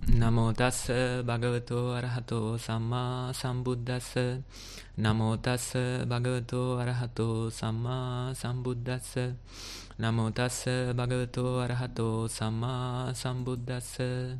නමෝ තස්ස භගවතෝ අරහතෝ සම්මා සම්බුද්දස්ස. නමෝ තස්ස භගවතෝ අරහතෝ සම්මා සම්බුද්දස්ස. නමෝ තස්ස භගවතෝ අරහතෝ සම්මා සම්බුද්දස්ස.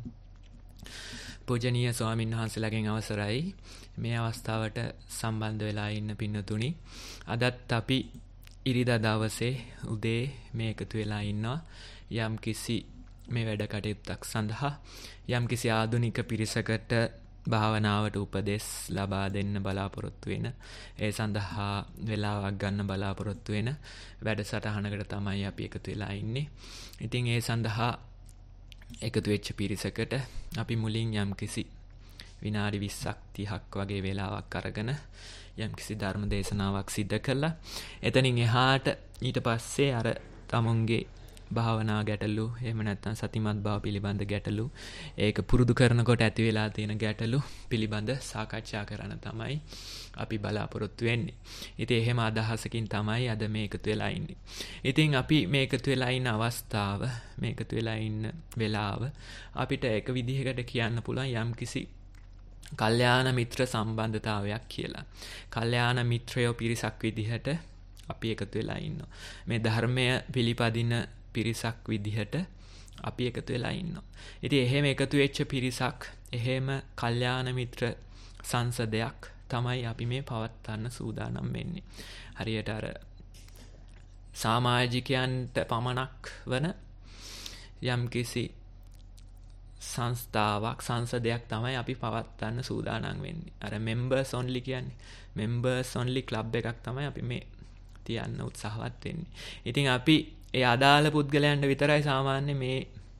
පූජනීය ස්වාමීන් වහන්සේලාගෙන් අවසරයි. මේ අවස්ථාවට සම්බන්ධ වෙලා ඉන්න පින්නතුනි, අදත් අපි ඉරිදා දවසේ උදේ මේ එකතු වෙලා ඉන්නවා යම් කිසි මේ වැඩ කටයුත්තක් සඳහා. යම් කිසි ආධුනික පිරිසකට භාවනාවට උපදෙස් ලබා දෙන්න බලාපොරොත්තු වෙන, ඒ සඳහා වෙලාවක් ගන්න බලාපොරොත්තු වෙන වැඩසටහනකට තමයි අපි එකතු වෙලා ඉන්නේ. ඉතින් ඒ සඳහා එකතු වෙච්ච පිරිසකට අපි මුලින් යම් කිසි විනාඩි 20ක් 30ක් වගේ වෙලාවක් අරගෙන යම් කිසි ධර්ම දේශනාවක් සිදු කළා. එතනින් එහාට ඊට පස්සේ අර තමුන්ගේ භාවනා ගැටලු, එහෙම නැත්නම් සතිමත් බව පිළිබඳ ගැටලු, ඒක පුරුදු කරනකොට ඇති වෙලා තියෙන ගැටලු පිළිබඳ සාකච්ඡා කරන්න තමයි අපි බලාපොරොත්තු වෙන්නේ. ඉතින් එහෙම අදහසකින් තමයි අද මේ එකතු වෙලා ඉන්නේ. ඉතින් අපි මේ එකතු වෙලා ඉන්න අවස්ථාව, මේ එකතු වෙලා ඉන්න වෙලාව අපිට එක විදිහකට කියන්න පුළුවන් යම්කිසි කල්යාණ මිත්‍ර සම්බන්ධතාවයක් කියලා. කල්යාණ මිත්‍රයෝ පිරිසක් විදිහට අපි එකතු වෙලා ඉන්නවා. මේ ධර්මය පිළිපදින පිරිසක් විදිහට අපි එකතු වෙලා ඉන්නවා. ඉතින් එහෙම එකතු වෙච්ච පිරිසක්, එහෙම කල්යාණ මිත්‍ර සංසදයක් තමයි අපි මේ පවත්වන්න සූදානම් වෙන්නේ. හරියට අර සමාජිකයන්ට පමණක් වන යම්කිසි සංස්ථාවක්, සංසදයක් තමයි අපි පවත්වන්න සූදානම් වෙන්නේ. අර members only කියන්නේ, members only club එකක් තමයි අපි මේ තියන්න උත්සාහවත් වෙන්නේ. ඉතින් අපි ඒ අදාළ පුද්ගලයන්ට විතරයි සාමාන්‍ය මේ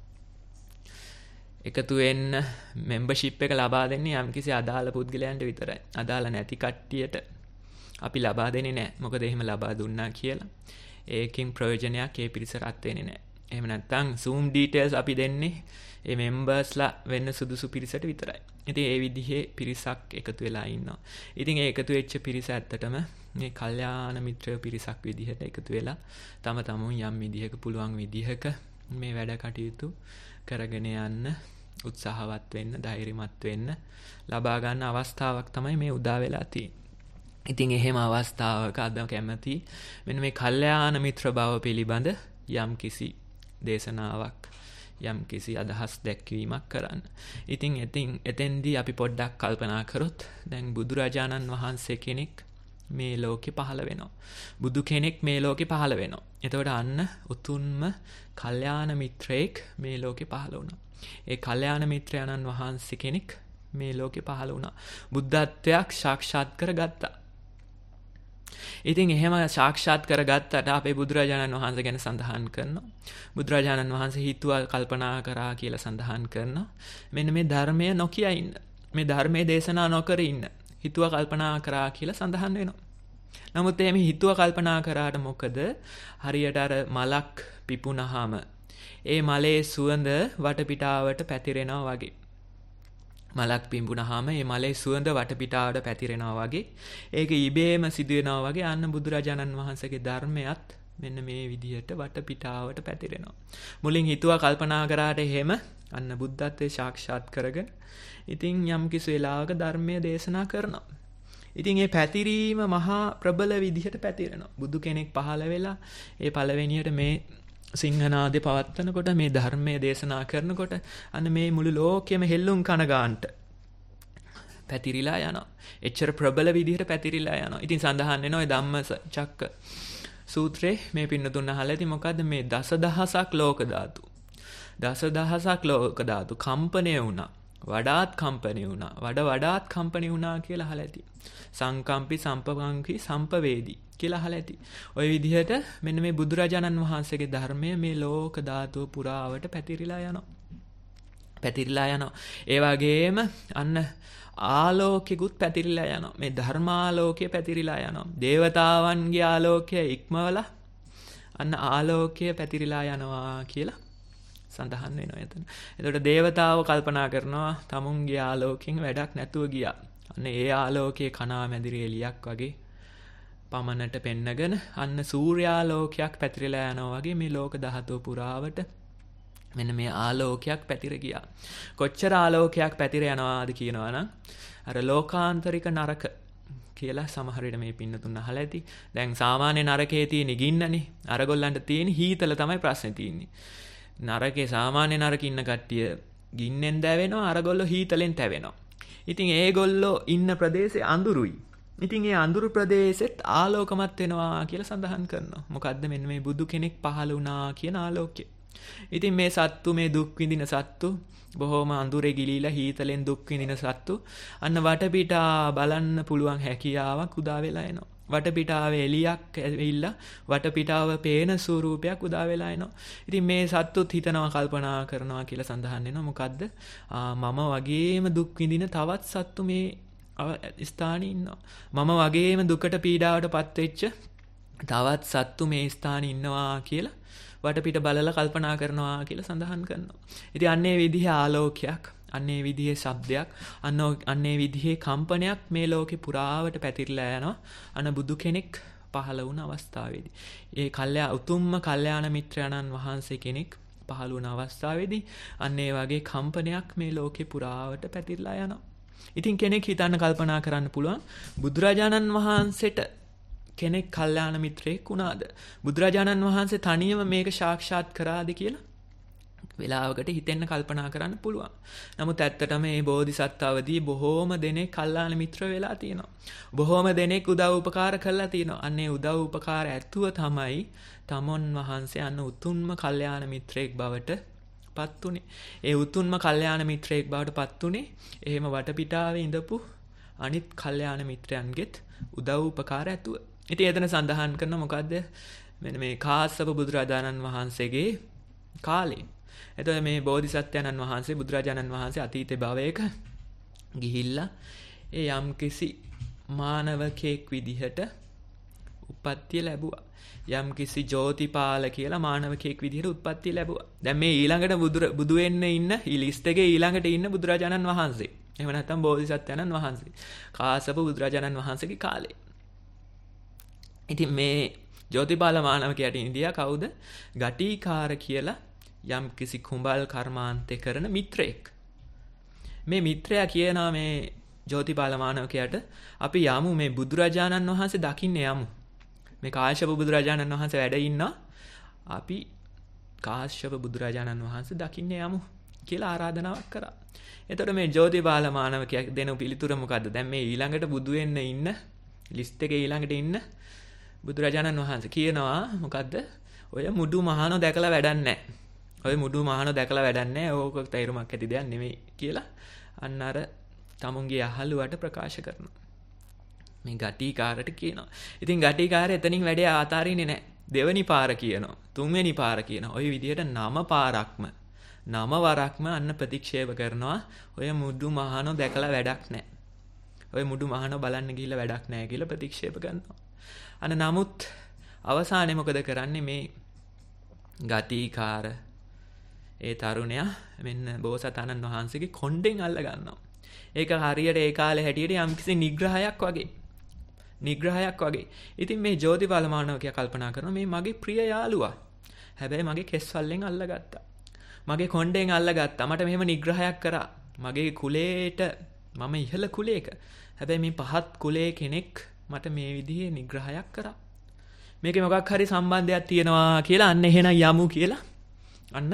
එකතු වෙන්න membership එක ලබා දෙන්නේ යම්කිසි අදාළ පුද්ගලයන්ට විතරයි. අදාළ නැති කට්ටියට අපි ලබා දෙන්නේ නැහැ. මොකද එහෙම ලබා දුන්නා කියලා ඒකෙන් ප්‍රයෝජනයක් ඒ පිරිස රත් වෙන්නේ නැහැ. එහෙම නැත්නම් Zoom details අපි දෙන්නේ ඒ members-ලා වෙන්න සුදුසු පිරිසට විතරයි. ඉතින් ඒ විදිහේ පිරිසක් එකතු වෙලා ඉන්නවා. ඉතින් ඒ එකතු වෙච්ච පිරිස ඇත්තටම මේ කල්යාණ මිත්‍රයෝ පිරිසක් විදිහට එකතු වෙලා තම තමුන් යම් විදිහක පුළුවන් විදිහක මේ වැඩ කටයුතු කරගෙන යන්න උත්සාහවත් වෙන්න, ධෛර්යමත් වෙන්න ලබා ගන්න අවස්ථාවක් තමයි මේ උදා වෙලා තියෙන්නේ. ඉතින් එහෙම අවස්ථාවක අද කැමති මෙන්න මේ කල්යාණ මිත්‍ර බව පිළිබඳ යම් කිසි දේශනාවක්, යම් කිසි අදහස් දැක්වීමක් කරන්න. ඉතින් එතෙන්දී අපි පොඩ්ඩක් කල්පනා කරොත්, දැන් බුදුරජාණන් වහන්සේ කෙනෙක් මේ ලෝකෙ පහළ වෙනවා. බුදු කෙනෙක් මේ ලෝකෙ පහළ වෙනවා. එතකොට අන්න උතුම්ම කල්යාණ මිත්‍රයෙක් මේ ලෝකෙ පහළ වුණා. ඒ කල්යාණ මිත්‍රයන්න් වහන්සේ කෙනෙක් මේ ලෝකෙ පහළ වුණා. බුද්ධත්වයක් සාක්ෂාත් කරගත්තා. ඉතින් එහෙම සාක්ෂාත් කරගත්තට අපේ බුදුරජාණන් වහන්සේ ගැන සඳහන් කරනවා. බුදුරජාණන් වහන්සේ හිතුවා, කල්පනා කරා කියලා සඳහන් කරනවා. මෙන්න මේ ධර්මය නොකිය ඉන්න, මේ ධර්මයේ දේශනා නොකර ඉන්න හිතුවා, කල්පනා කරා කියලා සඳහන් වෙනවා. නමුත් එහෙම හිතුවා කල්පනා කරාට මොකද? හරියට අර මලක් පිපුණාම ඒ මලේ සුවඳ වටපිටාවට පැතිරෙනවා වගේ. මලක් පිඹුණාම ඒ මලේ සුවඳ වටපිටාවට පැතිරෙනවා වගේ, ඒක ඉබේම සිදුවෙනවා වගේ අන්න බුදුරජාණන් වහන්සේගේ ධර්මයත් මෙන්න මේ විදිහට වටපිටාවට පැතිරෙනවා. මුලින් හිතුවා කල්පනා කරාට එහෙම අන්න බුද්ධත්වයේ සාක්ෂාත් කරගෙන ඉතින් යම් කිසි වෙලාවක ධර්මයේ දේශනා කරනවා. ඉතින් මේ පැතිරීම මහා ප්‍රබල විදිහට පැතිරෙනවා. බුදු කෙනෙක් පහළ වෙලා ඒ පළවෙනියට මේ සිංහනාදේ පවත්වනකොට, මේ ධර්මයේ දේශනා කරනකොට අන්න මේ මුළු ලෝකෙම හෙල්ලුම් කනගාන්ට පැතිරිලා යනවා. එච්චර ප්‍රබල විදිහට පැතිරිලා යනවා. ඉතින් සඳහන් වෙනවා ධම්මචක්ක සූත්‍රයේ මේ පින්නතුන් අහලා ඇති මොකද්ද මේ දසදහසක් ලෝක ධාතු. දසදහසක් ලෝක ධාතු කම්පණය වුණා. වඩාත් කම්පණය වුණා. වඩාත් කම්පණය වුණා කියලා අහලා ඇති. සංකම්පි සම්පවංකි සම්පවේදී කියලා අහලා ඇති. ওই විදිහට මෙන්න මේ බුදුරජාණන් වහන්සේගේ ධර්මය මේ ලෝක ධාතුව පුරාවට පැතිරිලා යනවා. ඒ වගේම අන්න ආලෝකෙකුත් පැතිරිලා යනවා. මේ ධර්මාලෝකය පැතිරිලා යනවා. දේවතාවන්ගේ ආලෝකය ඉක්මවලා අන්න ආලෝකය පැතිරිලා යනවා කියලා සඳහන් වෙනවා එතන. එතකොට දේවතාවෝ කල්පනා කරනවා තමුන්ගේ ආලෝකයෙන් වැඩක් නැතුව ගියා. අන්න ඒ ආලෝකයේ කණා මැදිරි එළියක් වගේ පමණට පෙන්නගෙන අන්න සූර්යාලෝකයක් පැතිරලා යනවා වගේ මේ ලෝක ධාතුව පුරාවට මෙන්න මේ ආලෝකයක් පැතිර ගියා. කොච්චර ආලෝකයක් පැතිර යනවාද කියනවා නම් අර ලෝකාන්තරික නරක කියලා සමහර විට මේ පින්නතුන් අහලා ඇති. දැන් සාමාන්‍ය නරකයේ තියෙන ගින්නනේ. අරගොල්ලන්ට තියෙන හීතල තමයි ප්‍රශ්නේ තියෙන්නේ. නරකේ සාමාන්‍ය නරක ඉන්න කට්ටිය ගින්නෙන් දැවෙනවා, අරගොල්ලෝ හීතලෙන් තැවෙනවා. ඉතින් ඒගොල්ලෝ ඉන්න ප්‍රදේශේ අඳුරුයි. ඉතින් ඒ අඳුරු ප්‍රදේශෙත් ආලෝකමත් වෙනවා කියලා සඳහන් කරනවා. මොකද්ද මෙන්න මේ බුදු කෙනෙක් පහළ වුණා කියන ආලෝකය. ඉතින් මේ සත්තු, මේ දුක් විඳින සත්තු, බොහොම අඳුරේ ගිලීලා හීතලෙන් දුක් විඳින සත්තු අන්න වටපිටා බලන්න පුළුවන් හැකියාවක් උදා වෙලා එනවා. වටපිටාවේ එළියක් ඇවිල්ලා වටපිටාව පේන ස්වරූපයක් උදා වෙලා එනවා. ඉතින් මේ සත්තුත් හිතනවා, කල්පනා කරනවා කියලා සඳහන් වෙනවා. මොකද්ද? මම වගේම දුක් විඳින තවත් සත්තු මේ ස්ථානයේ ඉන්නවා. මම වගේම දුකට පීඩාවට පත් වෙච්ච තවත් සත්තු මේ ස්ථානයේ ඉන්නවා කියලා වටපිට බලලා කල්පනා කරනවා කියලා සඳහන් කරනවා. ඉතින් අන්නේ විදිහේ ආලෝකයක්, අන්නේ විදිහේ ශබ්දයක්, අන්නේ විදිහේ කම්පනයක් මේ ලෝකේ පුරාවට පැතිරලා යනවා. අන බුදු කෙනෙක් පහළ වුණ අවස්ථාවේදී. ඒ උතුම්ම කල්යාණ මිත්‍රයන්න් වහන්සේ කෙනෙක් පහළ වුණ අවස්ථාවේදී අන්නේ වගේ කම්පනයක් මේ ලෝකේ පුරාවට පැතිරලා යනවා. ඉතින් කෙනෙක් හිතන්න, කල්පනා කරන්න පුළුවන් බුදුරජාණන් වහන්සේට කෙනෙක් කල්යාණ මිත්‍රයෙක් වුණාද? බුදුරජාණන් වහන්සේ තනියම මේක සාක්ෂාත් කරාද කියලා වෙලාවකට හිතෙන්න, කල්පනා කරන්න පුළුවන්. නමුත් ඇත්තටම මේ බෝධිසත්වවදී බොහෝම දෙනෙක් කල්යාණ මිත්‍ර වෙලා තියෙනවා. බොහෝම දෙනෙක් උදව් උපකාර කළා තියෙනවා. අන්නේ උදව් උපකාර ඇතුව තමයි තමන් වහන්සේ අන්න උතුම්ම කල්යාණ මිත්‍රයෙක් බවට පත් උනේ. ඒ උතුම්ම කල්යාණ මිත්‍රයෙක් බවට පත් උනේ එහෙම වටපිටාවේ ඉඳපු අනිත් කල්යාණ මිත්‍රයන්ගෙත් උදව් උපකාර ඇතුව. ඉතින් එතන සඳහන් කරන මොකද්ද? මෙන්න මේ කාශ්‍යප බුදුරජාණන් වහන්සේගේ කාලේ. එතකොට මේ බෝධිසත්වයන්න් වහන්සේ, බුදුරජාණන් වහන්සේ අතීත භවයක ගිහිල්ලා ඒ යම්කිසි මානවකෙක් විදිහට උප්පත්තිය ලැබුවා. යම්කිසි ජෝතිපාල කියලා මානවකෙක් විදිහට උත්පත්ති ලැබුවා. දැන් මේ ඊළඟට බුදු වෙන්න ඉන්න ලිස්ට් එකේ ඊළඟට ඉන්න බුදුරජාණන් වහන්සේ. එහෙම නැත්නම් බෝධිසත්වයන්න් වහන්සේ. කාශ්‍යප බුදුරජාණන් වහන්සේගේ කාලේ. ඉතින් මේ ජෝතිපාල මානවකයාට ඉන්දියා කවුද? ගටිකාර කියලා යම්කිසි කුඹල් කර්මාන්තේ කරන මිත්‍රයෙක්. මේ මිත්‍රයා කියනවා මේ ජෝතිපාල මානවකයාට අපි යමු මේ බුදුරජාණන් වහන්සේ දකින්න යමු. මේ කාශ්‍යප බුදුරජාණන් වහන්සේ වැඩ ඉන්නවා. අපි කාශ්‍යප බුදුරජාණන් වහන්සේ දකින්න යමු කියලා ආරාධනාවක් කරා. එතකොට මේ ජෝතිපාල මානවකයා දෙන පිළිතුර මොකද්ද? දැන් මේ ඊළඟට බුදු වෙන්න ඉන්න ලිස්ට් එකේ ඊළඟට ඉන්න බුදුරජාණන් වහන්සේ කියනවා මොකද්ද? ඔය මුඩු මහානෝ දැකලා වැඩක් නැහැ. ඔය මුඩු මහානෝ දැකලා වැඩක් නැහැ. ඕක තේරුමක් ඇති දෙයක් නෙමෙයි කියලා අන්න අර තමුන්ගේ අහලුවට ප්‍රකාශ කරනවා. මේ ගටිකාරට කියනවා. ඉතින් ගටිකාරය එතනින් වැඩේ ආතාරින්නේ නැහැ. දෙවෙනි පාර කියනවා. තුන්වෙනි පාර කියනවා. ওই විදිහට නම වරක්ම අන්න ප්‍රතික්ෂේප කරනවා. ඔය මුඩු මහානෝ දැකලා වැඩක් නැහැ. ඔය මුඩු මහානෝ බලන්න ගිහිල්ලා වැඩක් නැහැ කියලා ප්‍රතික්ෂේප කරනවා. අන්න නමුත් අවසානයේ මොකද කරන්නේ? මේ ගටිකාර ඒ තරුණයා මෙන්න බෝසතාණන් වහන්සේගේ කොණ්ඩෙන් අල්ල ගන්නවා. ඒක හරියට ඒ කාලේ හැටියට යම්කිසි නිග්‍රහයක් වගේ. ඉතින් මේ ජෝතිපාල මානවකයා කල්පනා කරනවා මේ මගේ ප්‍රිය යාළුවා. හැබැයි මගේ කෙස්වල්ලෙන් අල්ලගත්තා. මගේ කොණ්ඩෙන් අල්ලගත්තා. මට මෙහෙම නිග්‍රහයක් කරා. මගේ කුලේට මම ඉහළ කුලයක. හැබැයි මේ පහත් කුලයේ කෙනෙක් මට මේ විදිහේ නිග්‍රහයක් කරා. මේකේ මොකක් හරි සම්බන්ධයක් තියෙනවා කියලා අන්න එහෙනම් යමු කියලා අන්න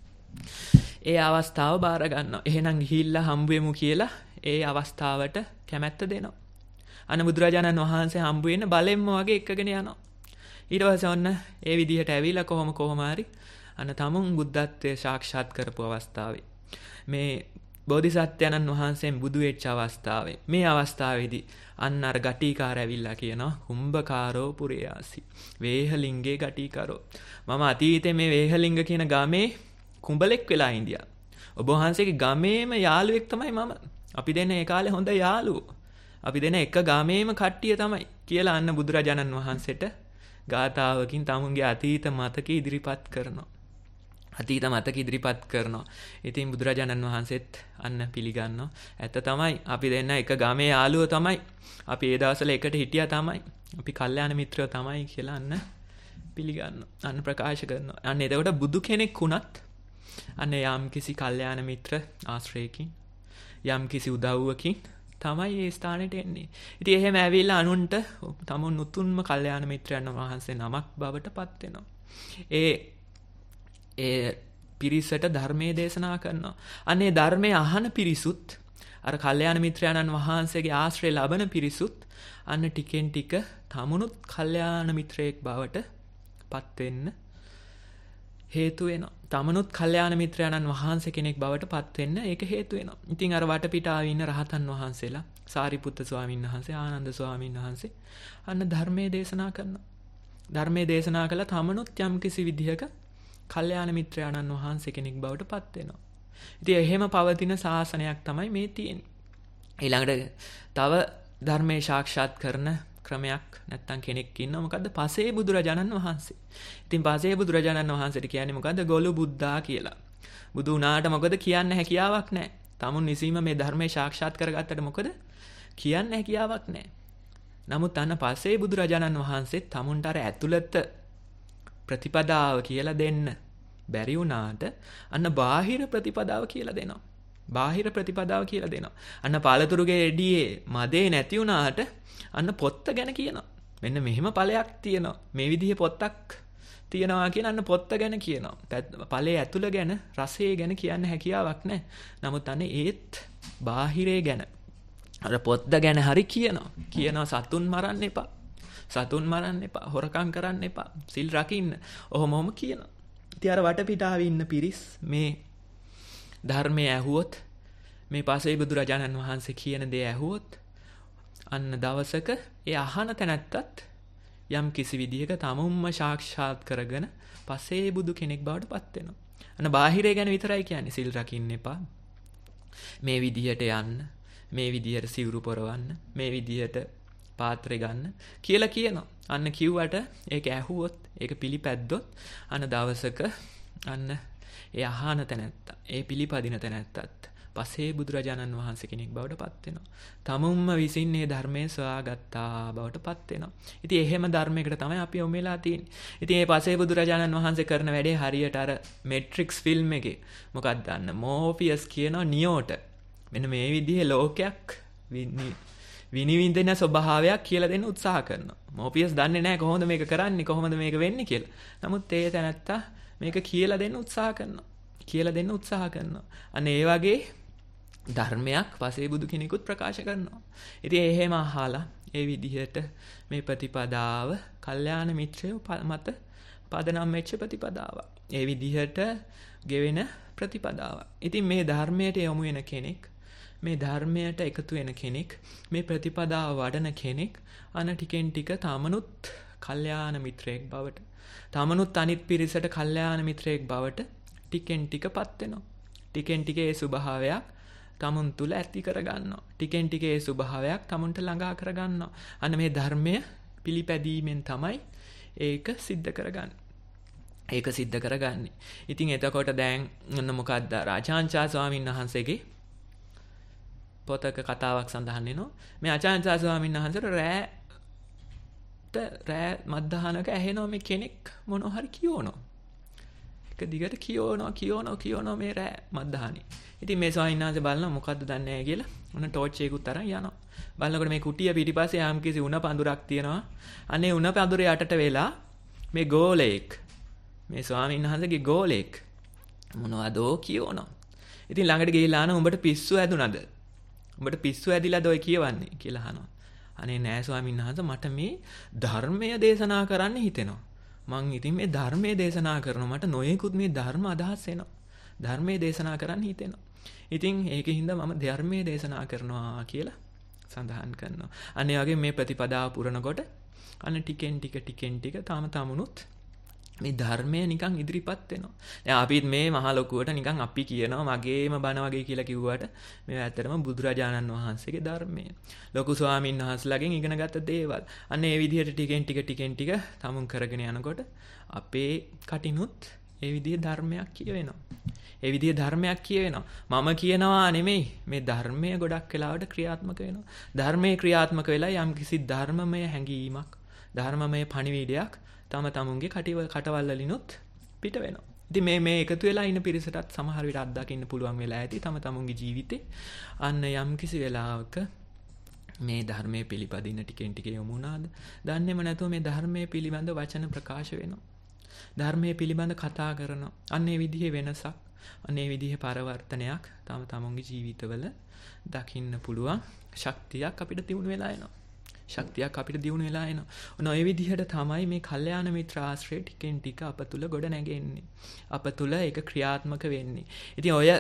ඒ අවස්ථාව බාර ගන්නවා. එහෙනම් ගිහිල්ලා හම්බ වෙමු කියලා ඒ අවස්ථාවට කැමැත්ත දෙනවා. අන්න බුදුරජාණන් වහන්සේ හම්බ වෙන්න බලෙන්ම වගේ එක්කගෙන යනවා. ඊට පස්සේ ඔන්න ඒ විදිහට ඇවිල්ලා කොහොම හරි අන්න තමුන් බුද්ධත්වයේ සාක්ෂාත් කරපු අවස්ථාවේ මේ බෝධිසත්වයන්න් වහන්සේන් බුදු වෙච්ච අවස්ථාවේ මේ අවස්ථාවේදී අන්න අර ගටිකාර ඇවිල්ලා කියනවා කුම්භකාරෝ පුරයාසි වේහලිංගේ ගටිකාරෝ මම අතීතේ මේ වේහලිංග කියන ගමේ කුඹලෙක් වෙලා ඉඳියා. ඔබ වහන්සේගේ ගමේම යාළුවෙක් තමයි මම. අපි දෙන්න ඒ කාලේ හොඳ යාළුවෝ. අපි දෙන්න එක ගමේම කට්ටිය තමයි කියලා අන්න බුදුරජාණන් වහන්සේට ගාථාවකින් තමුන්ගේ අතීත මතක ඉදිරිපත් කරනවා. ඉතින් බුදුරජාණන් වහන්සේත් අන්න පිළිගන්නවා. ඇත්ත තමයි අපි දෙන්න එක ගමේ යාළුවෝ තමයි. අපි ඒ දවස්වල එකට හිටියා තමයි. අපි කල්යාණ මිත්‍රයෝ තමයි කියලා අන්න පිළිගන්නවා. අන්න ප්‍රකාශ කරනවා. අන්න එතකොට බුදු කෙනෙක් වුණත් අන්න යම් කිසි කල්යාණ මිත්‍ර ආශ්‍රයකින් යම් කිසි උදව්වකින් තමයි ඒ ස්ථානෙට එන්නේ. ඉතින් එහෙම ඇවිල්ලා අනුන්ට තමුන් උතුම්ම කල්යාණ මිත්‍රයන් වහන්සේ නමක් බවට පත් වෙනවා. ඒ පිරිසට ධර්මයේ දේශනා කරනවා. අනේ ධර්මයේ අහන පිරිසුත් අර කල්යාණ මිත්‍රයන්න් වහන්සේගේ ආශ්‍රය ලබන පිරිසුත් අන්න ටිකෙන් ටික තමුණුත් කල්යාණ මිත්‍රයෙක් බවට පත් වෙන්න හේතු වෙනවා. තමනුත් කල්යාණ මිත්‍රයන්න් වහන්සේ කෙනෙක් බවට පත් වෙන්න ඒක හේතු වෙනවා. ඉතින් අර වටපිටාවේ ඉන්න රහතන් වහන්සේලා සාරිපුත්ත ස්වාමීන් වහන්සේ, ආනන්ද ස්වාමීන් වහන්සේ අන්න ධර්මයේ දේශනා කරනවා. ධර්මයේ දේශනා කළා තමනුත් යම් කිසි විදිහක කල්යාණ මිත්‍රයන්න් වහන්සේ කෙනෙක් බවට පත් වෙනවා. ඉතින් එහෙම පවතින ශාසනයක් තමයි මේ තියෙන්නේ. ඊළඟට තව ධර්මයේ සාක්ෂාත් කරන ක්‍රමයක් නැත්තම් කෙනෙක් ඉන්නවා. මොකද්ද? පසේ බුදුරජාණන් වහන්සේ. ඉතින් පසේ බුදුරජාණන් වහන්සේට කියන්නේ මොකද්ද? ගොළු බුද්ධා කියලා. බුදු වුණාට මොකද කියන්න හැකියාවක් නැහැ. tamun නිසීම මේ ධර්මයේ සාක්ෂාත් කරගත්තට මොකද කියන්න හැකියාවක් නැහැ. නමුත් අන්න පසේ බුදුරජාණන් වහන්සේ tamunට අර ඇතුළත ප්‍රතිපදාව කියලා දෙන්න බැරි වුණාට අන්න බාහිර ප්‍රතිපදාව කියලා දෙනවා. බාහිර ප්‍රතිපදාව කියලා දෙනවා. අන්න පාලතුරුගේ එඩියේ මදේ නැති වුණාට අන්න පොත්ත ගැන කියනවා. මෙන්න මෙහෙම ඵලයක් තියෙනවා. මේ විදිහේ පොත්තක් තියෙනවා කියන අන්න පොත්ත ගැන කියනවා. ඵලයේ ඇතුළ ගැන, රසය ගැන කියන්න හැකියාවක් නැහැ. නමුත් අන්න ඒත් බාහිරේ ගැන අර පොත්ත ගැන හරි කියනවා. කියනවා සතුන් මරන්න එපා. සතුන් මරන්න එපා. හොරකම් කරන්න එපා. සිල් රකින්න. ඔහොමම කියනවා. ඉතින් අර වටපිටාවේ ඉන්න පිරිස් මේ ධර්මය ඇහුවොත්, මේ පසේ බුදුරජාණන් වහන්සේ කියන දේ ඇහුවොත් අන්න දවසක ඒ අහන තැනැත්තත් යම් කිසි විදිහක තමුම්ම සාක්ෂාත් කරගෙන පසේ බුදු කෙනෙක් බවට පත් වෙනවා. අන්න බාහිරය ගැන විතරයි කියන්නේ. සිල් රකින්න එපා. මේ විදිහට යන්න, මේ විදිහට සිවුරු පොරවන්න, මේ විදිහට පාත්‍රය ගන්න කියලා කියනවා. අන්න කිව්වට ඒක ඇහුවොත්, ඒක පිළිපැද්දොත් අන්න දවසක අන්න ඒ අහන තැනැත්තා, ඒ පිළිපදින තැනැත්තත් පසේ බුදුරජාණන් වහන්සේ කෙනෙක් බවට පත් වෙනවා. තමුම්ම විසින් මේ ධර්මයේ සොයාගත්තා බවට පත් වෙනවා. ඉතින් එහෙම ධර්මයකට තමයි අපි යොමු වෙලා තියෙන්නේ. ඉතින් මේ පසේ බුදුරජාණන් වහන්සේ කරන වැඩේ හරියට අර මේට්‍රික්ස් ෆිල්ම් එකේ මොකක්ද දන්න මෝෆියස් කියන නියෝට මෙන්න මේ විදිහේ ලෝකයක් විනිවිදින ස්වභාවයක් කියලා දෙන්න උත්සාහ කරනවා. මෝෆියස් දන්නේ නැහැ කොහොමද මේක කරන්නේ, කොහොමද මේක වෙන්නේ කියලා. නමුත් ඒ තැනත්තා මේක කියලා දෙන්න උත්සාහ කරනවා. කියලා දෙන්න උත්සාහ කරනවා. අන්න ඒ වගේ ධර්මයක් පසේ බුදු කෙනෙකුත් ප්‍රකාශ කරනවා. ඉතින් එහෙම අහලා ඒ විදිහට මේ ප්‍රතිපදාව කල්යාණ මිත්‍රයෝ මත පදනම් වෙච්ච ප්‍රතිපදාවක්. ඒ විදිහට ගෙවෙන ප්‍රතිපදාවක්. ඉතින් මේ ධර්මයට යොමු වෙන කෙනෙක්, මේ ධර්මයට එකතු වෙන කෙනෙක්, මේ ප්‍රතිපදාව වඩන කෙනෙක් අන ටිකෙන් ටික තමනුත් කල්යාණ මිත්‍රයෙක් බවට, තමනුත් අනිත් පිරිසට කල්යාණ මිත්‍රයෙක් බවට ටිකෙන් ටිකපත් වෙනවා. ටිකෙන් ටික ඒ ස්වභාවයක් තමුන් තුල ඇති කරගන්නවා. ටිකෙන් ටික ඒ ස්වභාවයක් තමුන්ට ළඟා කරගන්නවා. අන්න මේ ධර්මය පිළිපැදීමෙන් තමයි ඒක සිද්ධ කරගන්නේ. ඒක සිද්ධ කරගන්නේ. ඉතින් එතකොට දැන් මොකක්ද ආචාර්ය ස්වාමීන් වහන්සේගේ පොතක කතාවක් සඳහන් වෙනවා. මේ ආචාර්ය ස්වාමීන් වහන්සේට රෑ මධ්‍යහනක ඇහෙනවා මේ කෙනෙක් මොනවා හරි කියවනවා. එක දිගට කියවනවා මේ රෑ මධ්‍යහනේ. ඉතින් මේ ස්වාමීන් වහන්සේ බලනවා මොකද්ද දන්නේ නැහැ කියලා. ඔන්න ටෝච් එකකුත් අරන් යනවා. බලනකොට මේ කුටිය පිටිපස්සේ යම් කිසි උණ පඳුරක් තියෙනවා. අනේ උණ පඳුරේ යටට වෙලා මේ ගෝලෙක්, මේ ස්වාමීන් වහන්සේගේ ගෝලෙක් මොනවදෝ කියවනවා. ඉතින් ළඟට ගිහිල්ලා අහනවා උඹට පිස්සු ඇදුනද? උඹට පිස්සු ඇදිලාද ඔය කියවන්නේ කියලා අහනවා. අනේ නෑ ස්වාමීන් වහන්සේ මට මේ ධර්මය දේශනා කරන්න හිතෙනවා. මං ඉතින් මේ ධර්මයේ දේශනා කරනවා. මට නොයෙකුත් මේ ධර්ම අදහස් එනවා. ධර්මයේ දේශනා කරන්න හිතෙනවා. ඉතින් ඒකින්ද මම ධර්මයේ දේශනා කරනවා කියලා සඳහන් කරනවා. අනේ වගේ මේ ප්‍රතිපදාව පුරනකොට අන්න ටිකෙන් ටික තමුණුත් මේ ධර්මය නිකන් ඉදිරිපත් වෙනවා. දැන් අපිත් මේ මහ ලොකුවට නිකන් අපි කියනවා මගේම බණ වගේ කියලා කිව්වට මේ ඇත්තටම බුදුරජාණන් වහන්සේගේ ධර්මය. ලොකු ස්වාමීන් වහන්සේලාගෙන් ඉගෙනගත්ත දේවල්. අන්න ඒ විදිහට ටිකෙන් ටික තමුන් කරගෙන යනකොට අපේ කටිනුත් ඒ විදිහේ ධර්මයක් කියවෙනවා. ඒ විදිහේ ධර්මයක් කියවෙනවා. මම කියනවා නෙමෙයි, මේ ධර්මය ගොඩක් වෙලාවට ක්‍රියාත්මක වෙනවා. ධර්මයේ ක්‍රියාත්මක වෙලා යම්කිසි ධර්මමය හැඟීමක්, ධර්මමය පණිවිඩයක් තම තමුන්ගේ කටවල් වලිනුත් පිට වෙනවා. ඉතින් මේ එකතු වෙලා ඉන්න පිරිසටත් සමහර විට අත්දකින්න පුළුවන් වෙලා ඇති තම තමුන්ගේ ජීවිතේ අන්න යම් කිසි වෙලාවක මේ ධර්මයේ පිළිපදින ටිකෙන් ටික යොමු වුණාද? දන්නේම නැතුව මේ ධර්මයේ පිළිබඳ වචන ප්‍රකාශ වෙනවා. ධර්මයේ පිළිබඳ කතා කරනවා. අන්නේ විදිහේ වෙනසක්, අන්නේ විදිහේ පරිවර්තනයක් තම තමුන්ගේ ජීවිතවල දකින්න පුළුවන් ශක්තියක් අපිට දිනු වෙලා එනවා. ශක්තියක් අපිට දිනු වෙලා එනවා. ඔන්න ඔය විදිහට තමයි මේ කල්යාණ මිත්‍ර ආශ්‍රය ටිකෙන් ටික අප තුල ගොඩ නැගෙන්නේ. අප තුල ඒක ක්‍රියාත්මක වෙන්නේ. ඉතින් ඔය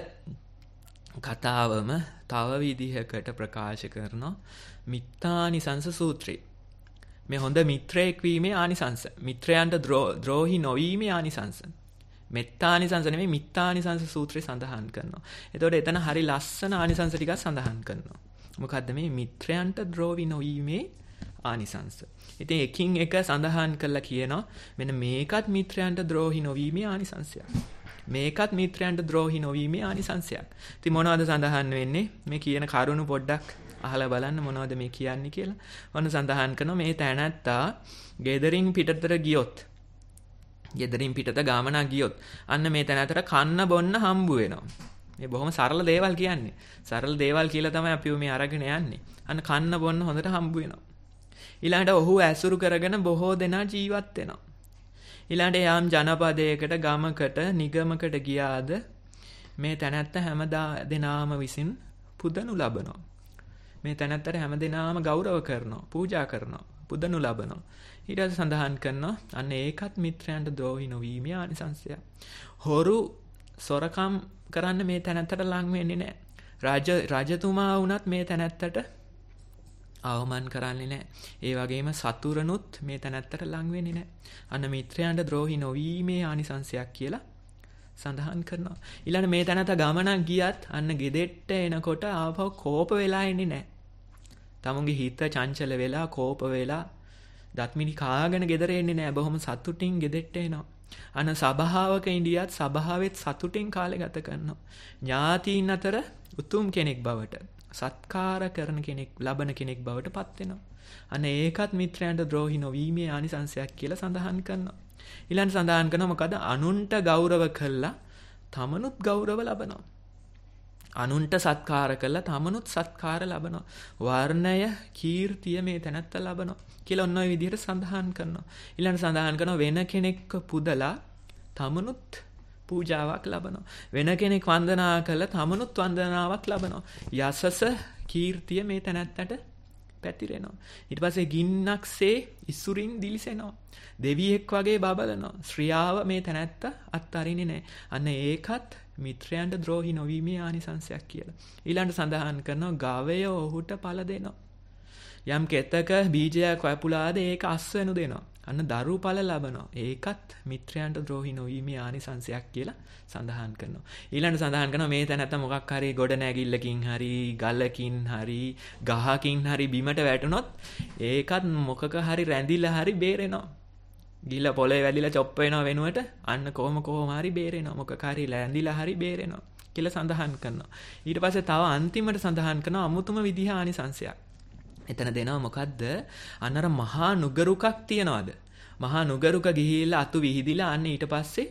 කතාවම තව විදිහකට ප්‍රකාශ කරනවා මිත්තානිසංස සූත්‍රය. මේ හොඳ මිත්‍රයෙක් වීමේ ආනිසංස. මිත්‍රයන්ට ද්‍රෝහි නොවීමේ ආනිසංස. මෙත්තානිසංස නෙමෙයි මිත්තානිසංස සූත්‍රය සඳහන් කරනවා. එතකොට එතන හරි ලස්සන ආනිසංස ටිකක් සඳහන් කරනවා. මොකද්ද මේ මිත්‍රයන්ට ද්‍රෝහි නොවීමේ ආනිසංස. ඉතින් එකින් එක සඳහන් කරලා කියනවා මෙන්න මේකත් මිත්‍රයන්ට ද්‍රෝහි නොවීමේ ආනිසංසයක්. මේකත් මිත්‍රයන්ට ද්‍රෝහි නොවීමේ ආනිසංසයක්. ඉතින් මොනවද සඳහන් වෙන්නේ? මේ කියන කරුණු පොඩ්ඩක් අහලා බලන්න මොනවද මේ කියන්නේ කියලා. ඔන්න සඳහන් කරනවා මේ තැනැත්තා ගෙදරින් පිටතට ගියොත්, ගෙදරින් පිටත ගාමනක් ගියොත් අන්න මේ තැනැත්තට කන්න බොන්න හම්බ වෙනවා. මේ බොහොම සරල දේවල් කියන්නේ. සරල දේවල් කියලා තමයි අපි මේ අරගෙන යන්නේ. අන්න කන්න බොන්න හොඳට හම්බ වෙනවා. ඊළඟට ඔහු ඇසුරු කරගෙන බොහෝ දෙනා ජීවත් වෙනවා. ඊළඟට යාම් ජනපදයකට, ගමකට, නිගමකට ගියාද මේ තැනැත්ත හැම දෙනාම විසින් පුදනු ලබනවා. මේ තැනැත්තට හැම දෙනාම ගෞරව කරනවා, පූජා කරනවා, පුදනු ලබනවා. ඊට පස්සේ සඳහන් කරනවා අන්න ඒකත් මිත්‍රයන්ට ද්‍රෝහි නොවීමේ ආනිසංසය. හොරු සොරකම් කරන්න මේ තැනැත්තට ලං වෙන්නේ නැහැ. රජතුමා වුණත් මේ තැනැත්තට අවමන් කරන්නේ නැහැ. ඒ වගේම සතුරනුත් මේ තැනැත්තට ලං වෙන්නේ නැහැ. අන්න මිත්‍රයන්ට ද්‍රෝහි නොවීමේ ආනිසංසයක් කියලා සඳහන් කරනවා. ඊළඟ මේ තැනැත්ත ගමනක් ගියත් අන්න ගෙදෙට්ට එනකොට ආපහු කෝප වෙලා එන්නේ නැහැ. තමුන්ගේ හිත චංචල වෙලා කෝප වෙලා දත්මිනි කාගෙන ගෙදර එන්නේ නැහැ. බොහොම සතුටින් ගෙදෙට්ට එනවා. අන්න සභාවක ඉඳියත් සභාවෙත් සතුටින් කාලය ගත කරනවා. ඥාතීන් අතර උතුම් කෙනෙක් බවට, සත්කාර කරන කෙනෙක්, ලබන කෙනෙක් බවට පත් වෙනවා. අන්න ඒකත් මිත්‍රයන්ට ද්‍රෝහි නොවීමේ ආනිසංසයක් කියලා සඳහන් කරනවා. ඊළඟ සඳහන් කරනවා මොකද? අනුන්ට ගෞරව කළා තමනුත් ගෞරව ලබනවා. අනුන්ට සත්කාර කළා තමනුත් සත්කාර ලබනවා. වර්ණය, කීර්තිය මේ තැනත්ත ලබනවා කියලා ඔන්න ඔය විදිහට සඳහන් කරනවා. ඊළඟ සඳහන් කරනවා වෙන කෙනෙක්ව පුදලා තමනුත් පූජාවක් ලබනවා. වෙන කෙනෙක් වන්දනා කළා තමනුත් වන්දනාවක් ලබනවා. යසස, කීර්තිය මේ තැනත්තට පැතිරෙනවා. ඊට පස්සේ ගින්නක්සේ ඉසුරින් දිලිසෙනවා. දෙවියෙක් වගේ බබලනවා. ශ්‍රියාව මේ තැනැත්ත අත්හරින්නේ නැහැ. අන්න ඒකත් මිත්‍රයන්ට ද්‍රෝහි නොවීමේ ආනිසංසයක් කියලා. ඊළඟට සඳහන් කරනවා ගවය ඔහුට පළ දෙනවා. යම් කෙතක බීජයක් වැපුලාද ඒක අස්වැනු දෙනවා. අන්න දරු පළ ලබනවා. ඒකත් මිත්‍රයන්ට ද්‍රෝහි නොවීමේ ආනිසංසයක් කියලා සඳහන් කරනවා. ඊළඟට සඳහන් කරනවා මේ තැනැත්ත මොකක් හරි ගොඩ නැගිල්ලකින් හරි, ගලකින් හරි, ගහකින් හරි බිමට වැටුනොත් ඒකත් මොකක හරි රැඳිලා හරි බේරෙනවා. ගිල පොළේ වැදිලා චොප්ප වෙනව වෙනුවට අන්න කොහොම හරි බේරෙනවා. මොකක හරි රැඳිලා හරි බේරෙනවා කියලා සඳහන් කරනවා. ඊට පස්සේ තව අන්තිමට සඳහන් කරනවා අමුතුම විදිහ ආනිසංසයක්. එතන දෙනවා මොකද්ද? අන්නර මහා නුගරුකක් තියනවාද? මහා නුගරුක ගිහිල්ලා අතු විහිදිලා අන්න ඊට පස්සේ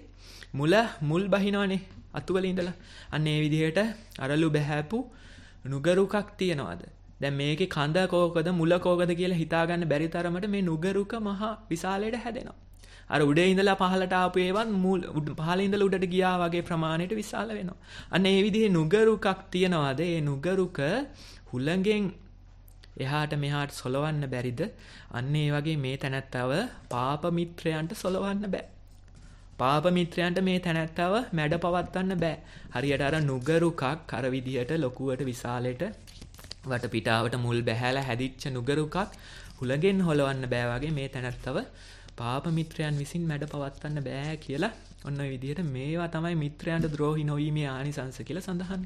මුල් බහිනවනේ අතු වල ඉඳලා. අන්න ඒ විදිහට අරලු බහැපු නුගරුකක් තියනවාද? දැන් මේකේ කඳ කෝකද මුල කෝකද කියලා හිතාගන්න බැරි තරමට මේ නුගරුක මහා විශාලයට හැදෙනවා. අර උඩේ ඉඳලා පහළට ආපු ඒවත් පහළ ඉඳලා උඩට ගියා වගේ ප්‍රමාණයට විශාල වෙනවා. අන්න ඒ විදිහේ නුගරුකක් තියනවාද? ඒ නුගරුක හුළඟෙන් එහාට මෙහාට සොලවන්න බැරිද? අන්න ඒ වගේ මේ තැනැත්තව පාප මිත්‍රයන්ට සොලවන්න බෑ. පාප මිත්‍රයන්ට මේ තැනැත්තව මැඩ පවත්වන්න බෑ. හරියට අර නුගරුකක් අර විදිහට ලොකුවට විශාලයට වටපිටාවට මුල් බැහැලා හැදිච්ච නුගරුකක් හුළඟෙන් හොලවන්න බෑ වගේ මේ තැනැත්තව පාප මිත්‍රයන් විසින් මැඩ පවත්වන්න බෑ කියලා ඔන්න ඔය විදිහට මේවා තමයි මිත්‍රයන්ට ද්‍රෝහි නොවීමේ ආනිසංස කියලා සඳහන්